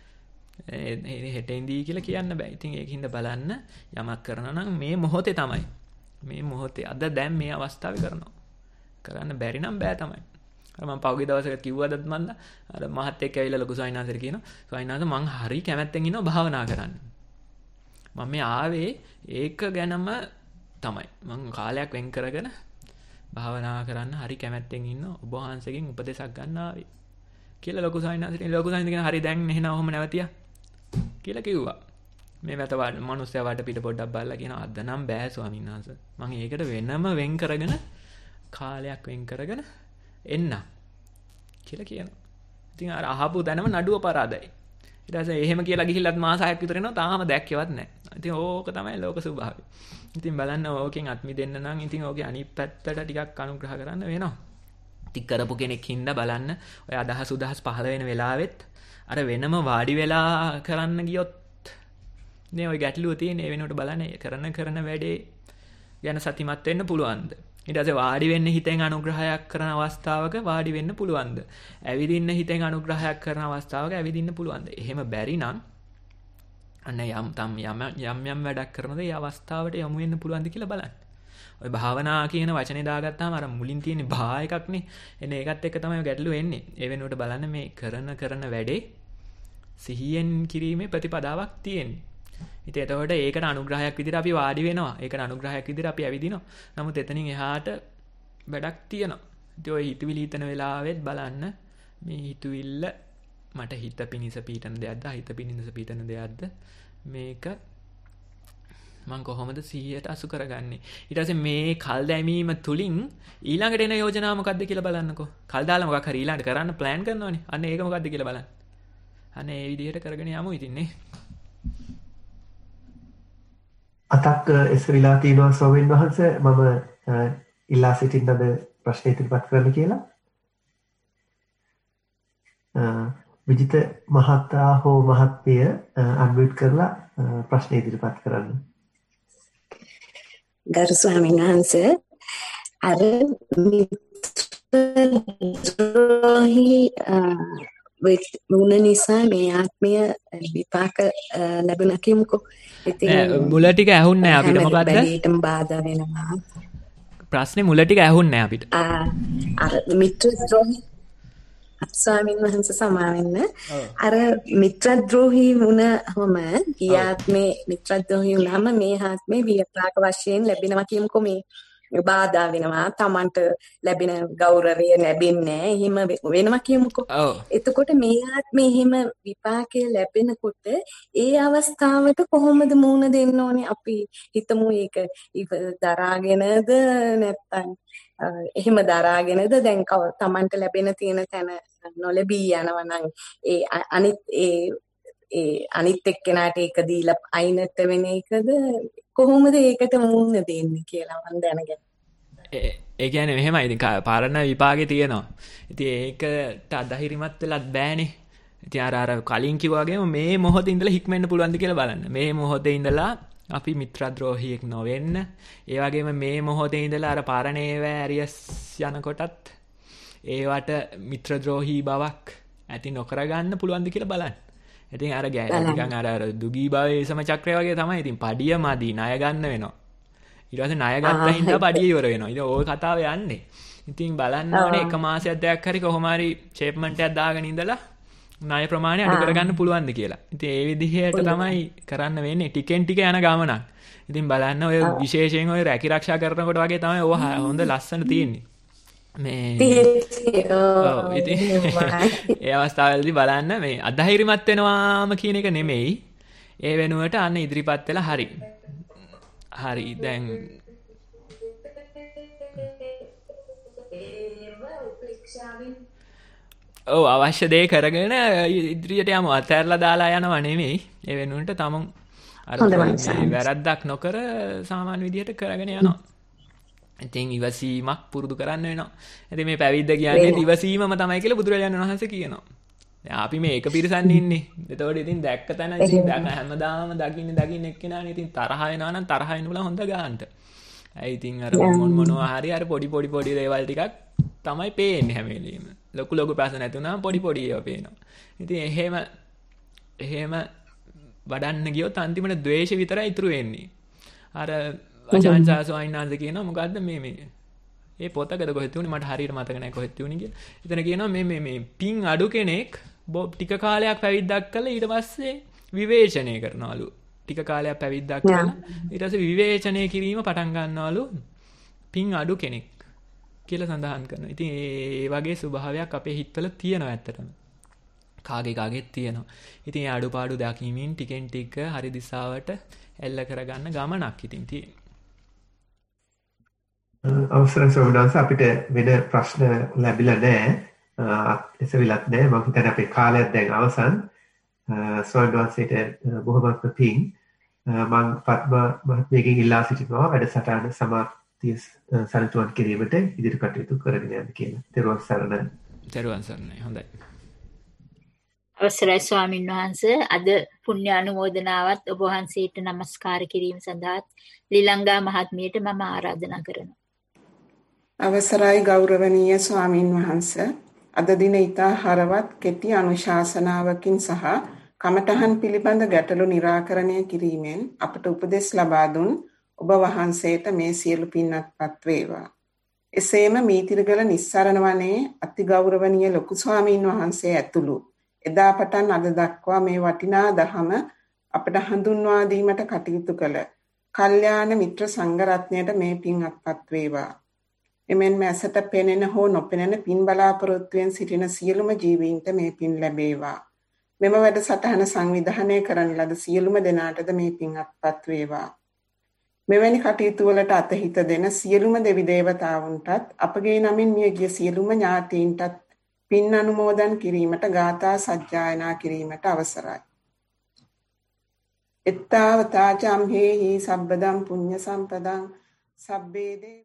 හෙට ඉඳී කියලා කියන්න බෑ. ඉතින් ඒකින්ද බලන්න යමක් කරනවා නම් මේ මොහොතේ තමයි. මේ මොහොතේ අද දැන් මේ අවස්ථාවේ කරනවා. කරන්න බැරි නම් බෑ තමයි. අර මම පහුගිය දවසක කිව්වදත් මන්ද අර මහත් එක්ක ඇවිල්ලා ලොකු සායිනාන්තර කියනවා. සායිනාන්ත මං හරි කැමැත්තෙන් ඉන්නවා භාවනා කරන්න. මම මේ ආවේ ඒක ගැනම තමයි. මං කාලයක් වෙන් කරගෙන භාවනා කරන්න හරි කැමැත්තෙන් ඉන්නවා. ඔබ වහන්සේගෙන් උපදේශක් ගන්න ආවේ. කියලා ලොකු සායිනාන්තර කියන හරි දැන් එහෙනම් ඔහොම නැවතියා කියලා කිව්වා. මේ වැත මනුස්සයා වට පිට පොඩ්ඩක් බලලා කියනවා අද නම් බෑ ස්වාමීන් වහන්සේ. මං ඒකට වෙනම වෙන් කරගෙන කාලයක් වෙන් කරගෙන එන්න කියලා කියනවා. ඉතින් අර අහපු තැනම නඩුව පරාදයි. ඊට පස්සේ එහෙම කියලා ගිහිල්ලත් මාස 6ක් විතර එනවා තාම දැක්කේවත් නැහැ. ඉතින් ඕක තමයි ලෝක ස්වභාවය. ඉතින් බලන්න ඕකෙන් අත්මි දෙන්න නම් ඉතින් ඕකේ අනිත් පැත්තට ටිකක් අනුග්‍රහ කරන්න වෙනවා. ඉතින් කරපු කෙනෙක් හින්දා බලන්න ඔය අදහස් පහළ වෙන වෙලාවෙත් අර වෙනම වාඩි වෙලා කරන්න ගියොත් නේ ඔය ගැටලුව තියෙන්නේ. ඒ වෙනකොට බලන්න කරන වැඩේ ගැන සතිමත් වෙන්න පුළුවන්ද? ඊට පස්සේ වාඩි වෙන්න හිතෙන් අනුග්‍රහයක් කරන අවස්ථාවක වාඩි වෙන්න පුළුවන්ද? ඇවිදින්න හිතෙන් අනුග්‍රහයක් කරන අවස්ථාවක ඇවිදින්න පුළුවන්ද? එහෙම බැරි නම් අන්න යම් වැඩක් කරනද ඒ අවස්ථාවට යොමු වෙන්න පුළුවන්ද කියලා බලන්න. ඔය භාවනා කියන වචනේ දාගත්තාම අර මුලින් තියෙන භා එකක්නේ. එන ඒකත් එක්ක තමයි ගැටලුව එන්නේ. ඒ වෙනුවට බලන්න මේ කරන වැඩේ සිහියෙන් කිරීමේ ප්‍රතිපදාවක් තියෙන්නේ. ඉතින් එතකොට ඒකට අනුග්‍රහයක් විදිහට අපි වාඩි වෙනවා. ඒකට අනුග්‍රහයක් විදිහට අපි ඇවිදිනවා. නමුත් එතනින් එහාට වැඩක් තියෙනවා. ඉතින් ඔය හිතවිලි හිතන වෙලාවෙත් බලන්න මේ හිතවිල්ල මට හිත පිනිස පීඩන දෙයක්ද හිත පිනිස පීඩන දෙයක්ද මේක මම කොහොමද 100ට අසු කරගන්නේ. ඊට පස්සේ මේ කල් දැමීම තුලින් ඊළඟට එන යෝජනාව මොකක්ද කියලා බලන්නකෝ. කල් දාලා මොකක් හරි ඊළඟට කරන්න ප්ලෑන් කරනවනේ. අන්න ඒක මොකක්ද කියලා බලන්න. අන්න ඒ විදිහට කරගෙන යමු ඉතින් නේ. අතක් එසවිලා තිනවා ස්වාමීන් වහන්සේ මම ඉල්ලා සිටින්නද ප්‍රශ්න ඉදිරිපත් කරන්න කියලා. විජිත මහතා හෝ මහත්මිය අන්මියුට් කරලා ප්‍රශ්න ඉදිරිපත් කරන්න. ගරු ස්වාමීන් වහන්සේ අර මුණ නිසා මේ ආත්මය විපාක ලැබුණා කියමුකෝ. ඉතින් මුල ටික ඇහුන්නේ නැහැ අපිට මොකද්ද? බැලීටම බාධා වෙනවා. ප්‍රශ්නේ මුල ටික ඇහුන්නේ නැහැ අපිට. අර මිත්‍රද්‍රෝහී ස්වාමීන් වහන්සේ සමාවෙන්න. අර මිත්‍රද්‍රෝහී වුණාම ගිය ආත්මේ මිත්‍රද්‍රෝහී වුණාම මේ ආත්මේ විපාක වශයෙන් ලැබෙනවා කියමුකෝ. මේ බාධා වෙනවා, Tamanට ලැබෙන ගෞරවය ලැබෙන්නේ නැහැ. එහෙම වෙනවා කියමුකෝ. එතකොට මේ ආත්මේ එහෙම විපාකය ලැබෙනකොට ඒ අවස්ථාවට කොහොමද මුහුණ දෙන්න ඕනේ? අපි හිතමු ඒක දරාගෙනද නැත්නම් එහෙම දරාගෙනද දැන් Tamanට ලැබෙන තියෙන තැන නොලැබී යනවා නම් ඒ අනිත් එක්කෙනාට ඒක දීලා අයිනට වෙන එකද කොහොමද ඒකට මුහුණ දෙන්නේ කියලා මම දැනගන්න. ඒ කියන්නේ මෙහෙමයි. ඉතින් පාරණ විපාගේ තියෙනවා. ඉතින් ඒකට අධෛර්යමත් වෙලත් බෑනේ. ඉතින් අර කලින් කිව්වා වගේම මේ මොහොතේ ඉඳලා හික්මෙන්න පුළුවන්ද කියලා බලන්න. මේ මොහොතේ ඉඳලා අපි මිත්‍රද්‍රෝහියෙක් නොවෙන්න. ඒ වගේම මේ මොහොතේ ඉඳලා අර පාරණේව ඇරියස් යනකොටත් ඒවට මිත්‍රද්‍රෝහී බවක් ඇති නොකර ගන්න පුළුවන්ද කියලා බලන්න. ඉතින් අර නිකන් අර දුගී භවයේ සම චක්‍රය වගේ තමයි. ඉතින් පඩිය මදි ණය ගන්න වෙනවා. ඊට පස්සේ ණය ගත්තා හින්දා පඩිය ඉවර වෙනවා. ඉතින් ওই කතාව යන්නේ. ඉතින් බලන්න ඕනේ එක මාසයක් දෙකක් හරි කොහොම හරි ෂේප්මන්ට් එකක් දාගෙන ඉඳලා ණය ප්‍රමාණය අඩු කරගන්න පුළුවන්ද කියලා. ඉතින් ඒ විදිහට තමයි කරන්න වෙන්නේ. ටිකෙන් ටික යන ගමනක්. ඉතින් බලන්න ඔය විශේෂයෙන් ඔය රැකී ආරක්ෂා කරනකොට වගේ තමයි ඔය හොඳ ලස්සන තියෙන්නේ. මේ ඉතින් ඒ අවස්ථාවේදී බලන්න මේ අධෛර්යමත් වෙනවාම කියන එක නෙමෙයි. ඒ වෙනුවට අන්න ඉදිරිපත් වෙලා හරි දැන් අවශ්‍ය දේ කරගෙන ඉදිරියට යමු. අතහැරලා දාලා යනවා නෙමෙයි. ඒ වෙනුවට තමන් අර වැරද්දක් නොකර සාමාන්‍ය විදිහට කරගෙන යනවා. ඉතින් ඉවසීමක් පුරුදු කරන්න වෙනවා. ඉතින් මේ පැවිද්ද කියන්නේ ඉවසීමම තමයි කියලා බුදුරජාණන් වහන්සේ කියනවා. දැන් අපි මේ එක පිරිසන්නේ ඉන්නේ. එතකොට ඉතින් දැක්ක තැන ඉතින් හැමදාම දකින්න එක්කෙනානේ ඉතින් තරහ වෙනවා නම් තරහ වෙන්න බුලා හොඳ ගන්නට. ඇයි ඉතින් අර මොනවා හරි අර පොඩි දේවල් ටිකක් තමයි පේන්නේ හැම වෙලෙම. ලොකු ප්‍රශ්න නැති වුණාම පොඩි ඒවා පේනවා. ඉතින් එහෙම වඩන්න ගියොත් අන්තිමට ද්වේෂ විතරයි ඉතුරු වෙන්නේ. අර අචාන්සා ස්වාමීන් කියනවා මොකද්ද මේ පොතකද කොහෙද තියුනේ මට හරියට මතක නැහැ කොහෙද තියුනේ කියලා. එතන කියනවා මේ පින් අඩු කෙනෙක් ටික කාලයක් පැවිද්දක් කළා ඊට පස්සේ විවේචනය කරනවලු. ටික කාලයක් පැවිද්දක් කළා ඊට පස්සේ විවේචනය කිරීම පටන් ගන්නවලු පින් අඩු කෙනෙක් කියලා සඳහන් කරනවා. ඉතින් ඒ වගේ ස්වභාවයක් අපේ හිතවල තියෙනවා ඇත්තටම. කාගෙත් තියෙනවා. ඉතින් ඒ අඩුපාඩු දකිමින් ටිකෙන් ටික හරි දිශාවට එල්ල කරගන්න ගමනක් ඉතින් තියෙනවා. අවසරයි ස්වාමීන් වහන්සේ අපිට වෙන ප්‍රශ්න ලැබිලා නැහැ. එසවිලත් නැහැ. මම හිතන්නේ අපේ කාලයක් දැන් අවසන්. ස්වාමීන් වහන්සේට බොහොමත්ම පිං. මම පද්ම මහත්මියගෙන් ඉල්ලා සිටිනවා වැඩසටහන සමාප්තිය සනිටුවන් කිරීමට ඉදිරි කටයුතු කරගෙන යන්න කියලා. ත්වන් සරණයි. හොඳයි. අවසරයි ස්වාමීන් වහන්සේ අද පුණ්‍ය අනුමෝදනාවත් ඔබ වහන්සේට নমස්කාර කිරීම සඳහා ලිලංගා මහත්මියට මම ආරාධනා කරනවා. අවසරයි ගෞරවනීය ස්වාමින් වහන්සේ අද දින ඊතා හරවත් කෙටි අනුශාසනාවකින් සහ කමඨහන් පිළිබඳ ගැටලු निराකරණය කිරීමෙන් අපට උපදෙස් ලබා දුන් ඔබ වහන්සේට මේ සියලු පින්වත්පත් වේවා. එසේම මීතිරගල නිස්සරණ වනයේ අතිගෞරවනීය ලොකු ස්වාමීන් වහන්සේ ඇතුළු එදා පටන් අද දක්වා මේ වටිනා දහම අපට හඳුන්වා දීමට කටයුතු කළ කල්යාණ මිත්‍ර සංඝ රත්නයට මේ පින් අත්පත් වේවා. එමෙන්ම ඇසට පෙනෙන හෝ නොපෙනෙන පින් බලාපොරොත්තුවෙන් සිටින සියලුම ජීවීන්ට මේ පින් ලැබේවා. මෙම වැඩසටහන සංවිධානය කරන ලද සියලුම දෙනාටද මේ පින් අත්පත් වේවා. මෙවැනි කටයුතු වලට අතහිත දෙන සියලුම දෙවි දේවතාවුන්ටත් අපගේ නමින් මියගිය සියලුම ඥාතීන්ටත් පින් අනුමෝදන් කිරීමට ගාථා සජ්ජායනා කිරීමට අවසරයි. එත්තාවතා චම්හෙහි සබ්බදම් පුඤ්ඤ සම්පදං සබ්බේ